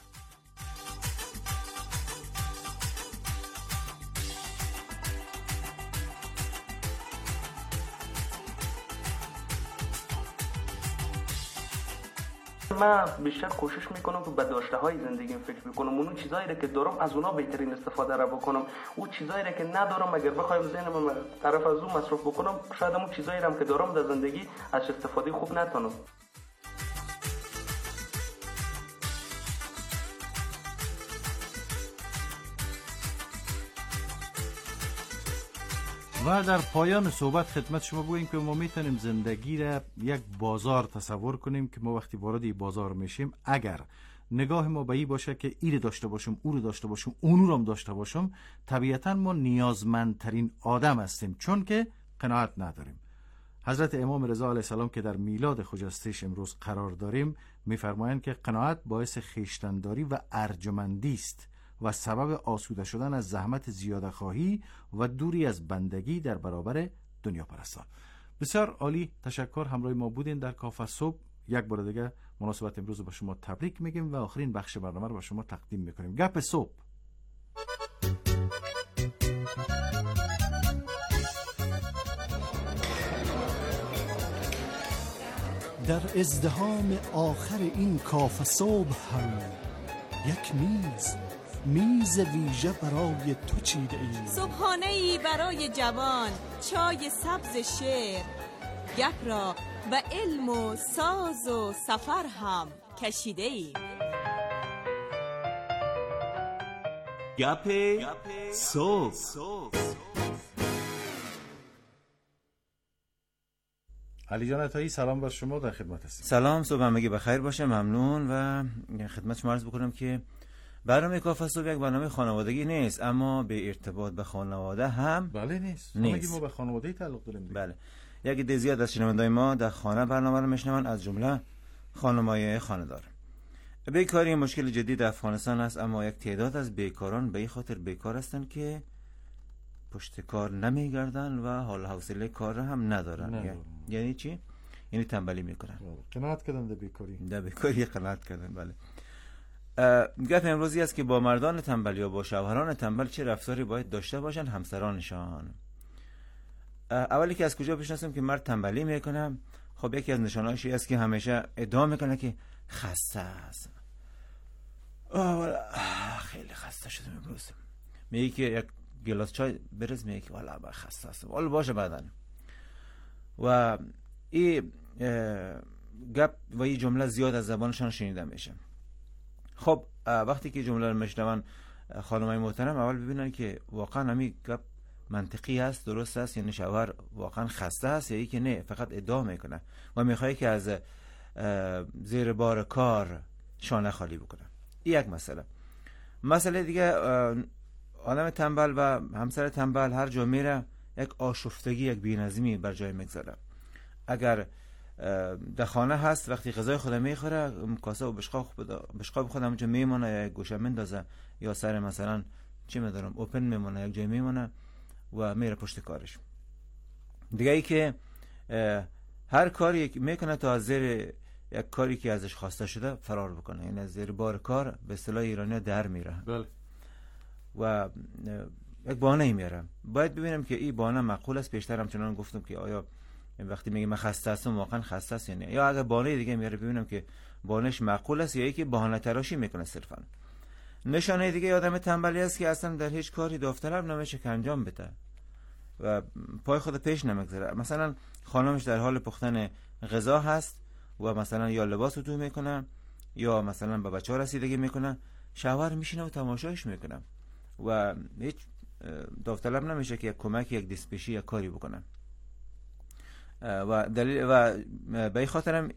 من بیشتر کوشش میکنم که به داشته های زندگیم فکر بکنم، اون چیزایی که دارم از اونا بهترین استفاده را بکنم. اون چیزایی که ندارم اگر بخوایم ذهنم طرف از اون مصرف بکنم شاید اون چیزایی هم که دارم در زندگی از استفاده خوب نتونم. و در پایان صحبت خدمت شما بگوییم که ما میتونیم زندگی را یک بازار تصور کنیم که ما وقتی وارد این بازار میشیم اگر نگاه ما به این باشه که این داشته باشم، او رو داشته باشم، اون رو هم داشته باشم، طبیعتا ما نیازمندترین آدم هستیم چون که قناعت نداریم. حضرت امام رضا علیه السلام که در میلاد خجستش امروز قرار داریم میفرمایند که قناعت باعث خویشتن‌داری و ارجمندی است و سبب آسوده شدن از زحمت زیاده خواهی و دوری از بندگی در برابر دنیا پرستان. بسیار عالی، تشکر. همراه ما بودین در کافه صبح. یک بار دیگه مناسبت امروز با شما تبریک میگیم و آخرین بخش برنامه رو با شما تقدیم میکنیم. گپ صبح. در ازدحام آخر این کافه صبح هم یک میز میز ویژه برای تو چیده ایم. صبحانه ای برای جوان، چای سبز شعر، گپ را و علم و ساز و سفر هم کشیده ایم. گپ صبح. علی جان عطایی، سلام بر شما، در خدمت هستیم. سلام، صبح همگی بخیر باشه، ممنون. و خدمت شما عرض بکنم که برنامه کافه صبح یک برنامه خانوادگی نیست، اما به ارتباط به خانواده هم بله نیست. نیست. ما به خانواده تعلق داریم. بله. یک عده زیاد از شنوندگان ما در خانه برنامه رو میشنون، از جمله خانم‌های خانه‌دار. بیکاری مشکل جدی در افغانستان است، اما یک تعداد از بیکاران به این خاطر بیکار هستند که پشت کار نمیگردن و حال حوصله کار هم ندارن. ندارن. یعنی چی؟ یعنی تنبلی میکنن. قناعت کردن در بیکاری. در بیکاری قناعت کردن. بله. گپ امروزی است که با مردان تنبل یا با شوهران تنبل چه رفتاری باید داشته باشن همسرانشان. اولی که از کجا بشناسیم که مرد تنبلی میکنه؟ خب یکی از نشانه‌هاش است که همیشه ادعا میکنه که خسته است. آه خیلی خسته شدم امروز. میگه که یک گلاس چای برز، میگه که والا با خسته است. والا باشه بعدن. و این گپ و این جمله زیاد از زبانشان شنیده میشه. خب وقتی که جمله رو میشنون خانمای محترم، اول ببینن که واقعا همین گپ منطقی است، درست است، یعنی شوهر واقعا خسته است یا که نه فقط ادعا میکنه و میخواد که از زیر بار کار شانه خالی بکنه. این یک مسئله. مسئله دیگه، آدم تنبل و همسر تنبل هر جا میره یک آشفتگی، یک بی‌نظمی بر جای میگذاره. اگر در خانه هست وقتی غذای خودم میخوره، کاسه و بشقاب خودم اونجا میمونه یا یک گوشه میندازه یا سر مثلا چی میدارم اوپن میمونه، یک جای میمونه و میره پشت کارش. دیگه ای که هر کاری میکنه تا از زیر یک کاری که ازش خواسته شده فرار بکنه، یعنی از زیر بار کار به اصطلاح ایرانی در میره. بله. و یک بهانه میاره. باید ببینم که این بهانه معقول است. پیشتر هم چنان گفتم که آیا وقتی میگه من خسته هستم واقعا خسته است یعنی، یا اگر بهانه دیگه میاره ببینم که بهانهش معقول است یا اینکه بهانه تراشی میکنه صرفا. نشانه دیگه آدم تنبلی است که اصلا در هیچ کاری داوطلب نمیشه که انجام بده و پای خود پیش نمیگذاره. مثلا خانمش در حال پختن غذا هست و مثلا یا لباس رو میکنه یا مثلا با بچه‌ها رسیدگی میکنه، شوهر میشینه و تماشایش میکنه و هیچ داوطلب نمیشه که یک کمک، یک دستپیشی، یک کاری بکنه. و دلیل و به این خاطرم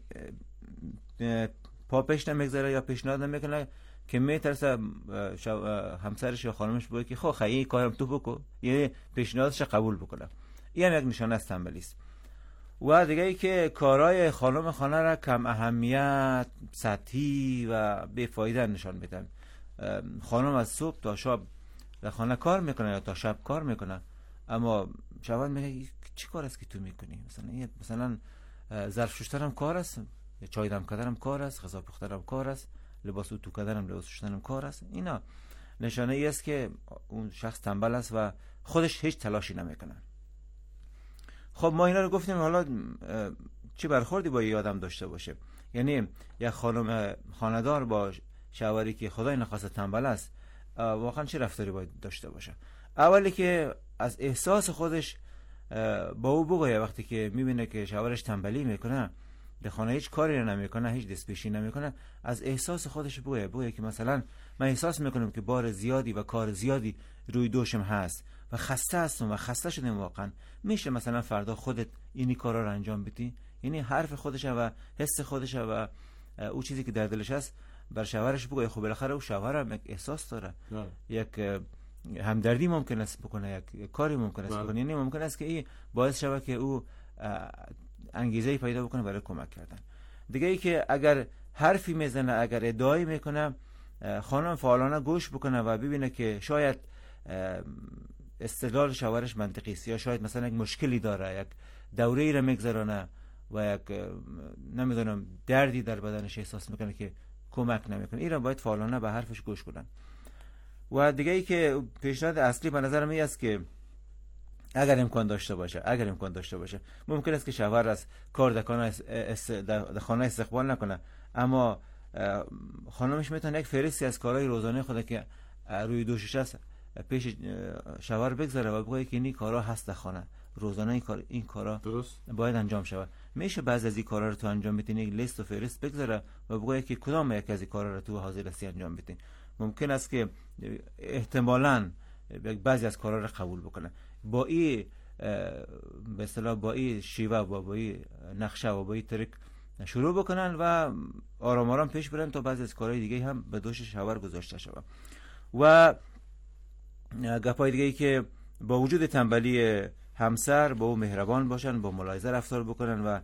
پا پیش نمیگذاره یا پیشنهاد نمیکنه که میترسه همسرش یا خانمش بگه که خب خیلی کارم تو بکن، یعنی پیشنهادش قبول بکنه. این هم یک نشانه از تنبلی است. و دیگه ای که کارهای خانم خانه را کم اهمیت، سطحی و بیفایده نشان میدن. خانم از صبح تا شب در خانه کار میکنه یا تا شب کار میکنه، اما شوهر میگه چی کار است که تو میکنی؟ مثلا مثلا ظرف شستن هم کار است، چای دم کردن هم کار است، غذا پختن هم کار است، لباس اتو کردن هم لباس شستن هم کار است. اینا نشانه ای است که اون شخص تنبل است و خودش هیچ تلاشی نمیکنه. خب ما اینا رو گفتیم، حالا چی برخوردی با یه آدم داشته باشه؟ یعنی یک خانم خانه‌دار با شوهری که خدای نخواسته تنبل است واقعا چه رفتاری باید داشته باشه؟ اولی که از احساس خودش با او بگویه وقتی که میبینه که شوهرش تنبلی میکنه، در خانه هیچ کاری نمیکنه، هیچ دستپیشی نمیکنه، از احساس خودش بگویه بگویه که مثلا من احساس میکنم که بار زیادی و کار زیادی روی دوشم هست و خسته هستم و خسته شدم واقعا. میشه مثلا فردا خودت اینی کارا رو انجام بدی؟ یعنی حرف خودشه و حس خودشه و او چیزی که در دلش هست بر شوهرش بگویه. خب بالاخره او شوهر هم یک احساس داره، نه. یک همدردی ممکن است بکنه، یک کاری ممکن است بکنه، یعنی ممکن است که این باعث شود که او انگیزه پیدا بکنه برای کمک کردن. دیگه ای که اگر حرفی میزنه، اگر ادعایی میکنه، خانم فعالانه گوش بکنه و ببینه که شاید استدلال شوهرش منطقی است یا شاید مثلا یک مشکلی داره، یک دوره‌ای را میگذرانه و یک نمیدونم دردی در بدنش احساس میکنه که کمک نمیکنه، این را باید فعالانه به حرفش گوش کنن. و دیگه ای که پیشنهاد اصلی به نظر من است که اگر امکان داشته باشه اگر امکان داشته باشه ممکن است که شوهر از کار در خانه استقبال نکنه، اما خانمش میتونه یک فهرستی از کارهای روزانه خود که روی دوشش است پیش شوهر بگذاره و بگه که این کارا هست در خانه روزانه، این کار این کارا درست باید انجام شود. میشه بعضی از این کارا رو تو انجام بدین، یک لیست و فهرست بگذاره و بگه که کدام یک از این کارا رو تو حاضر هستی انجام بدین. ممکن است که احتمالاً بعضی از کارا رو قبول بکنه. با این به اصطلاح با این شیوه و با این نقشه و با این ترک شروع بکنن و آرام آرام پیش برن تا بعضی از کارهای دیگه هم به دوش شاور گذاشته شود. و گپای دیگه ای که با وجود تنبلی همسر با او مهربان باشن، با ملاحظه رفتار بکنن و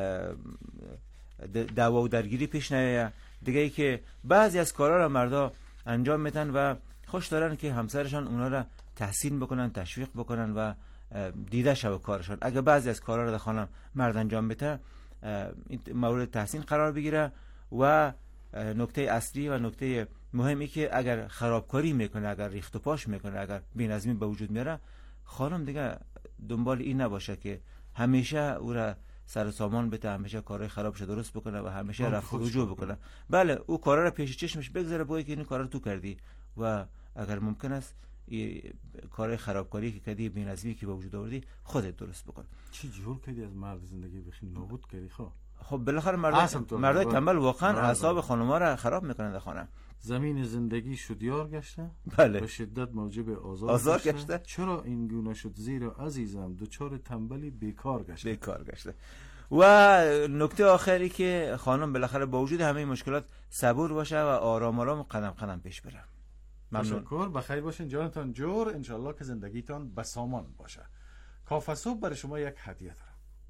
دعوا و درگیری پیش نیاید. دیگه ای که بعضی از کارها را مردا انجام میدن و خوش دارن که همسرشان اونا را تحسین بکنن، تشویق بکنن و دیده شو کارشان. اگه بعضی از کارها را در خانه مرد انجام بده این مورد تحسین قرار بگیره. و نکته اصلی و نکته مهمی که اگر خرابکاری میکنه، اگر ریخت و پاش میکنه، اگر بی‌نظمی به وجود میاره، خانم دیگه دنبال این نباشه که همیشه او را سر سامان بده، همیشه کارهای خرابش درست بکنه و همیشه رفع و رجوع بکنه. بله او کارا را پیش چشمش بگذاره، بگه که این کارا رو تو کردی و اگر ممکن است کارهای خرابکاری که کردی، بی‌نظمی که به وجود آوردی، خودت درست بکن. چی جور کردی از مرد زندگی بخی نابود کردی؟ خب خب بالاخره مرد مرد تنبل واقعا اعصاب خانم‌ها را خراب میکنن در خانه. زمین زندگی شدیار گشته، بله، به شدت موجب آزار, آزار گشته. گشته. چرا این گونه شد؟ زیرا عزیزم دوچار تنبلی بیکار گشته. بیکار گشته. و نکته آخری که خانم بالاخره با وجود همه مشکلات صبور باشه و آرام آرام قدم قدم پیش بره. ممنون. تشکر، بخیر باشین، جانتان جور، انشالله که زندگیتان بسامان باشه. کافه صبح برای شما یک هدیه دارم.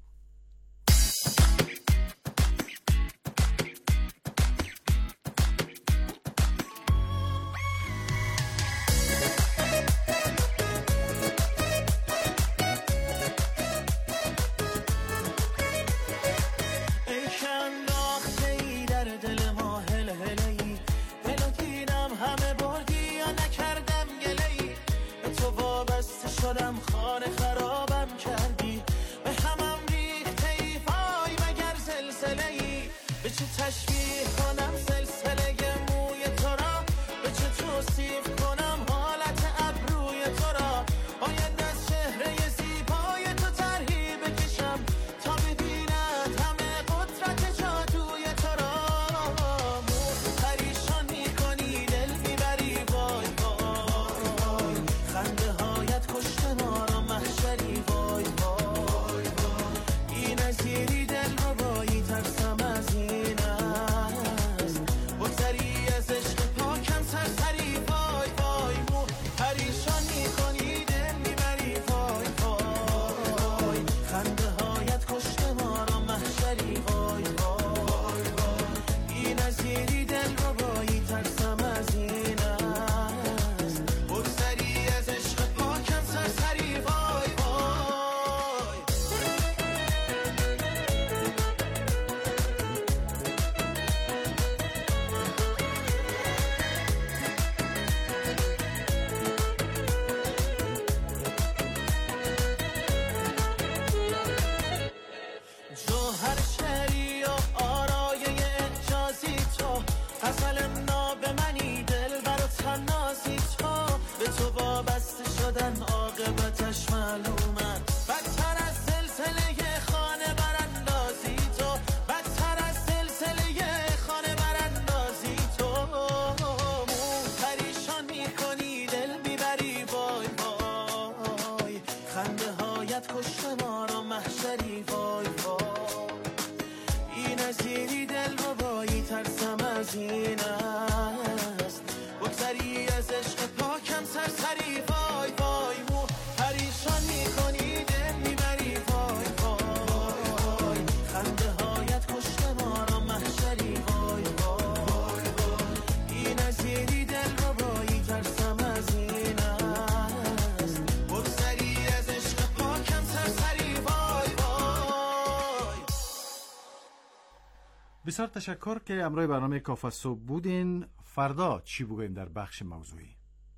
بسیار تشکر که امروی برنامه کافه صبح بودین. فردا چی بگویم در بخش موضوعی؟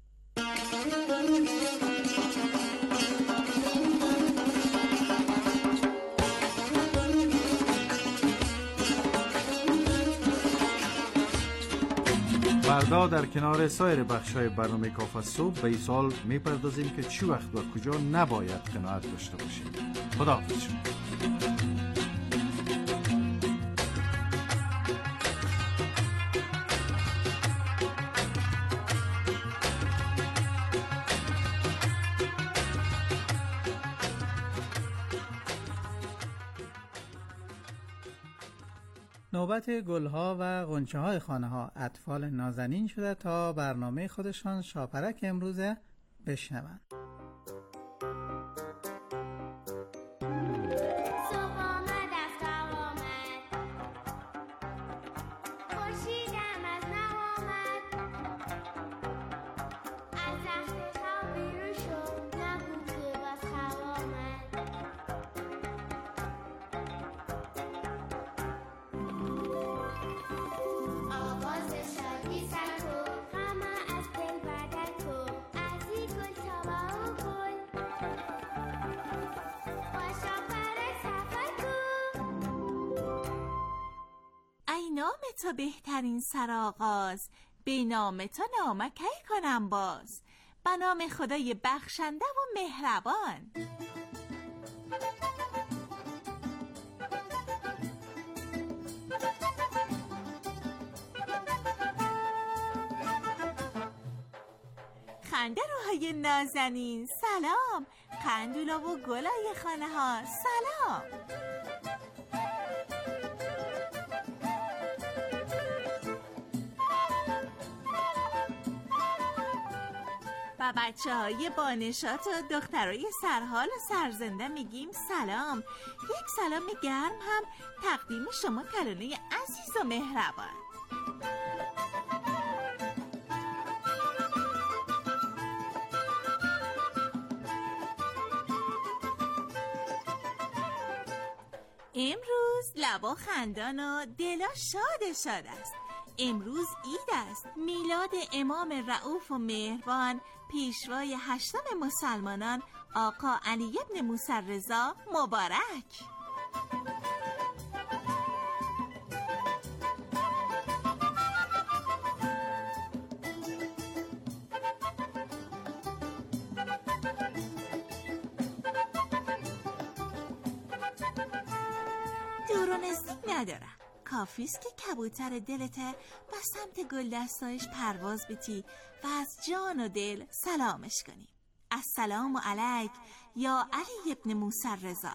فردا در کنار سایر بخش‌های برنامه کافه صبح به این سوال می‌پردازیم که چی وقت و کجا نباید قناعت داشته باشیم. خداحافظ شما. نوبت گلها و غنچه های خانه ها اطفال نازنین شده تا برنامه خودشان شاپرک امروزه بشنوند. نام تو بهترین سرآغاز، به نام تو نامکی کنم باز، به نام خدای بخشنده و مهربان. خنده روهای نازنین سلام، قندولا و گلای خانه ها سلام. و بچه های بانشات و دخترای سرحال و سرزنده میگیم سلام. یک سلام گرم هم تقدیم شما کلانه عزیز و مهربان. امروز لبا خندان و دلا شاد شاد است. امروز عید است، میلاد امام رؤوف و مهربان، پیشوای هشتم مسلمانان آقا علی ابن موسی رضا مبارک. دور و نزدیک نداره، کافیست که کبوتر دلته به سمت گل دستایش پرواز بیتی و از جان و دل سلامش کنی. السلام علیک یا علی ابن موسی رضا.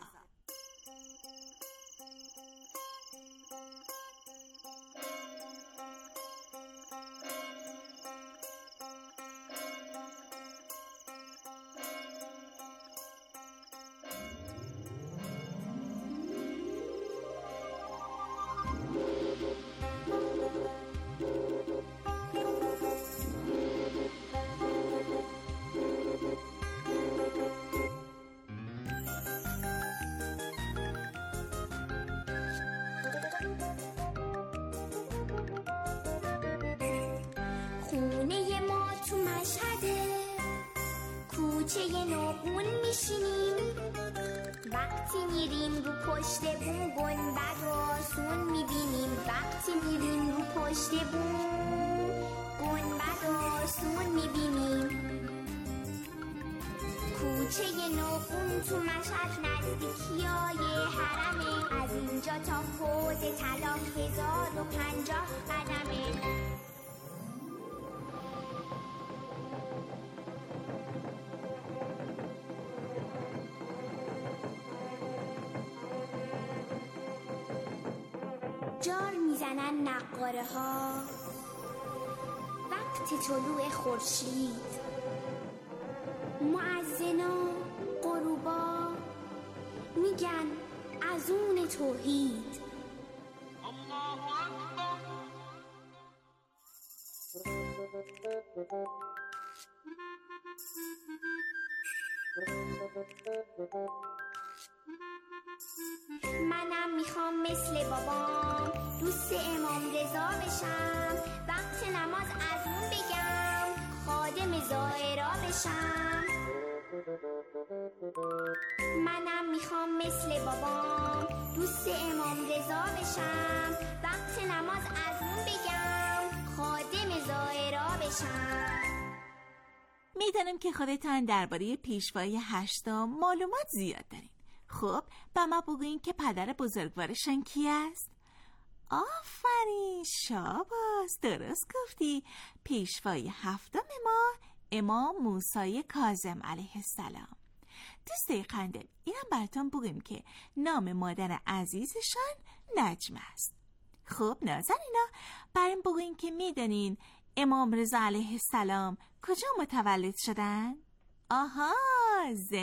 خونه ما تو مشهده، کوچه نوبون میشینیم، وقتی میریم رو پشت بون گنبد و آسون میبینیم. وقتی میریم رو پشت بون گنبد و آسون میبینیم. کوچه نوبون تو مشهد نزدیکیای حرمه، از اینجا تا حوض طلا هزار و پنجاه قدمه. جار میزنن نقاره ها وقت طلوع خورشید، مؤذنا غروبا میگن اذون توحید. منم میخوام مثل بابام دوست امام رضا بشم، وقت نماز اذون بگم خادم زائرا بشم. منم میخوام مثل بابام دوست امام رضا بشم، وقت نماز اذون بگم خادم زائرا بشم. میدانم که خودتان درباره پیشوای هشتم معلومات زیاد دارین. خب به ما بگوین که پدر بزرگوارشان کی است؟ آفرین، شاباس، درست گفتی. پیشوای هفتم ما امام موسی کاظم علیه السلام. دوستای قندل، اینم براتون بگیم که نام مادر عزیزشان نجم است. خب نازنینا، بریم بگوین که میدونین امام رضا علیه السلام کجا متولد شدن؟ آها،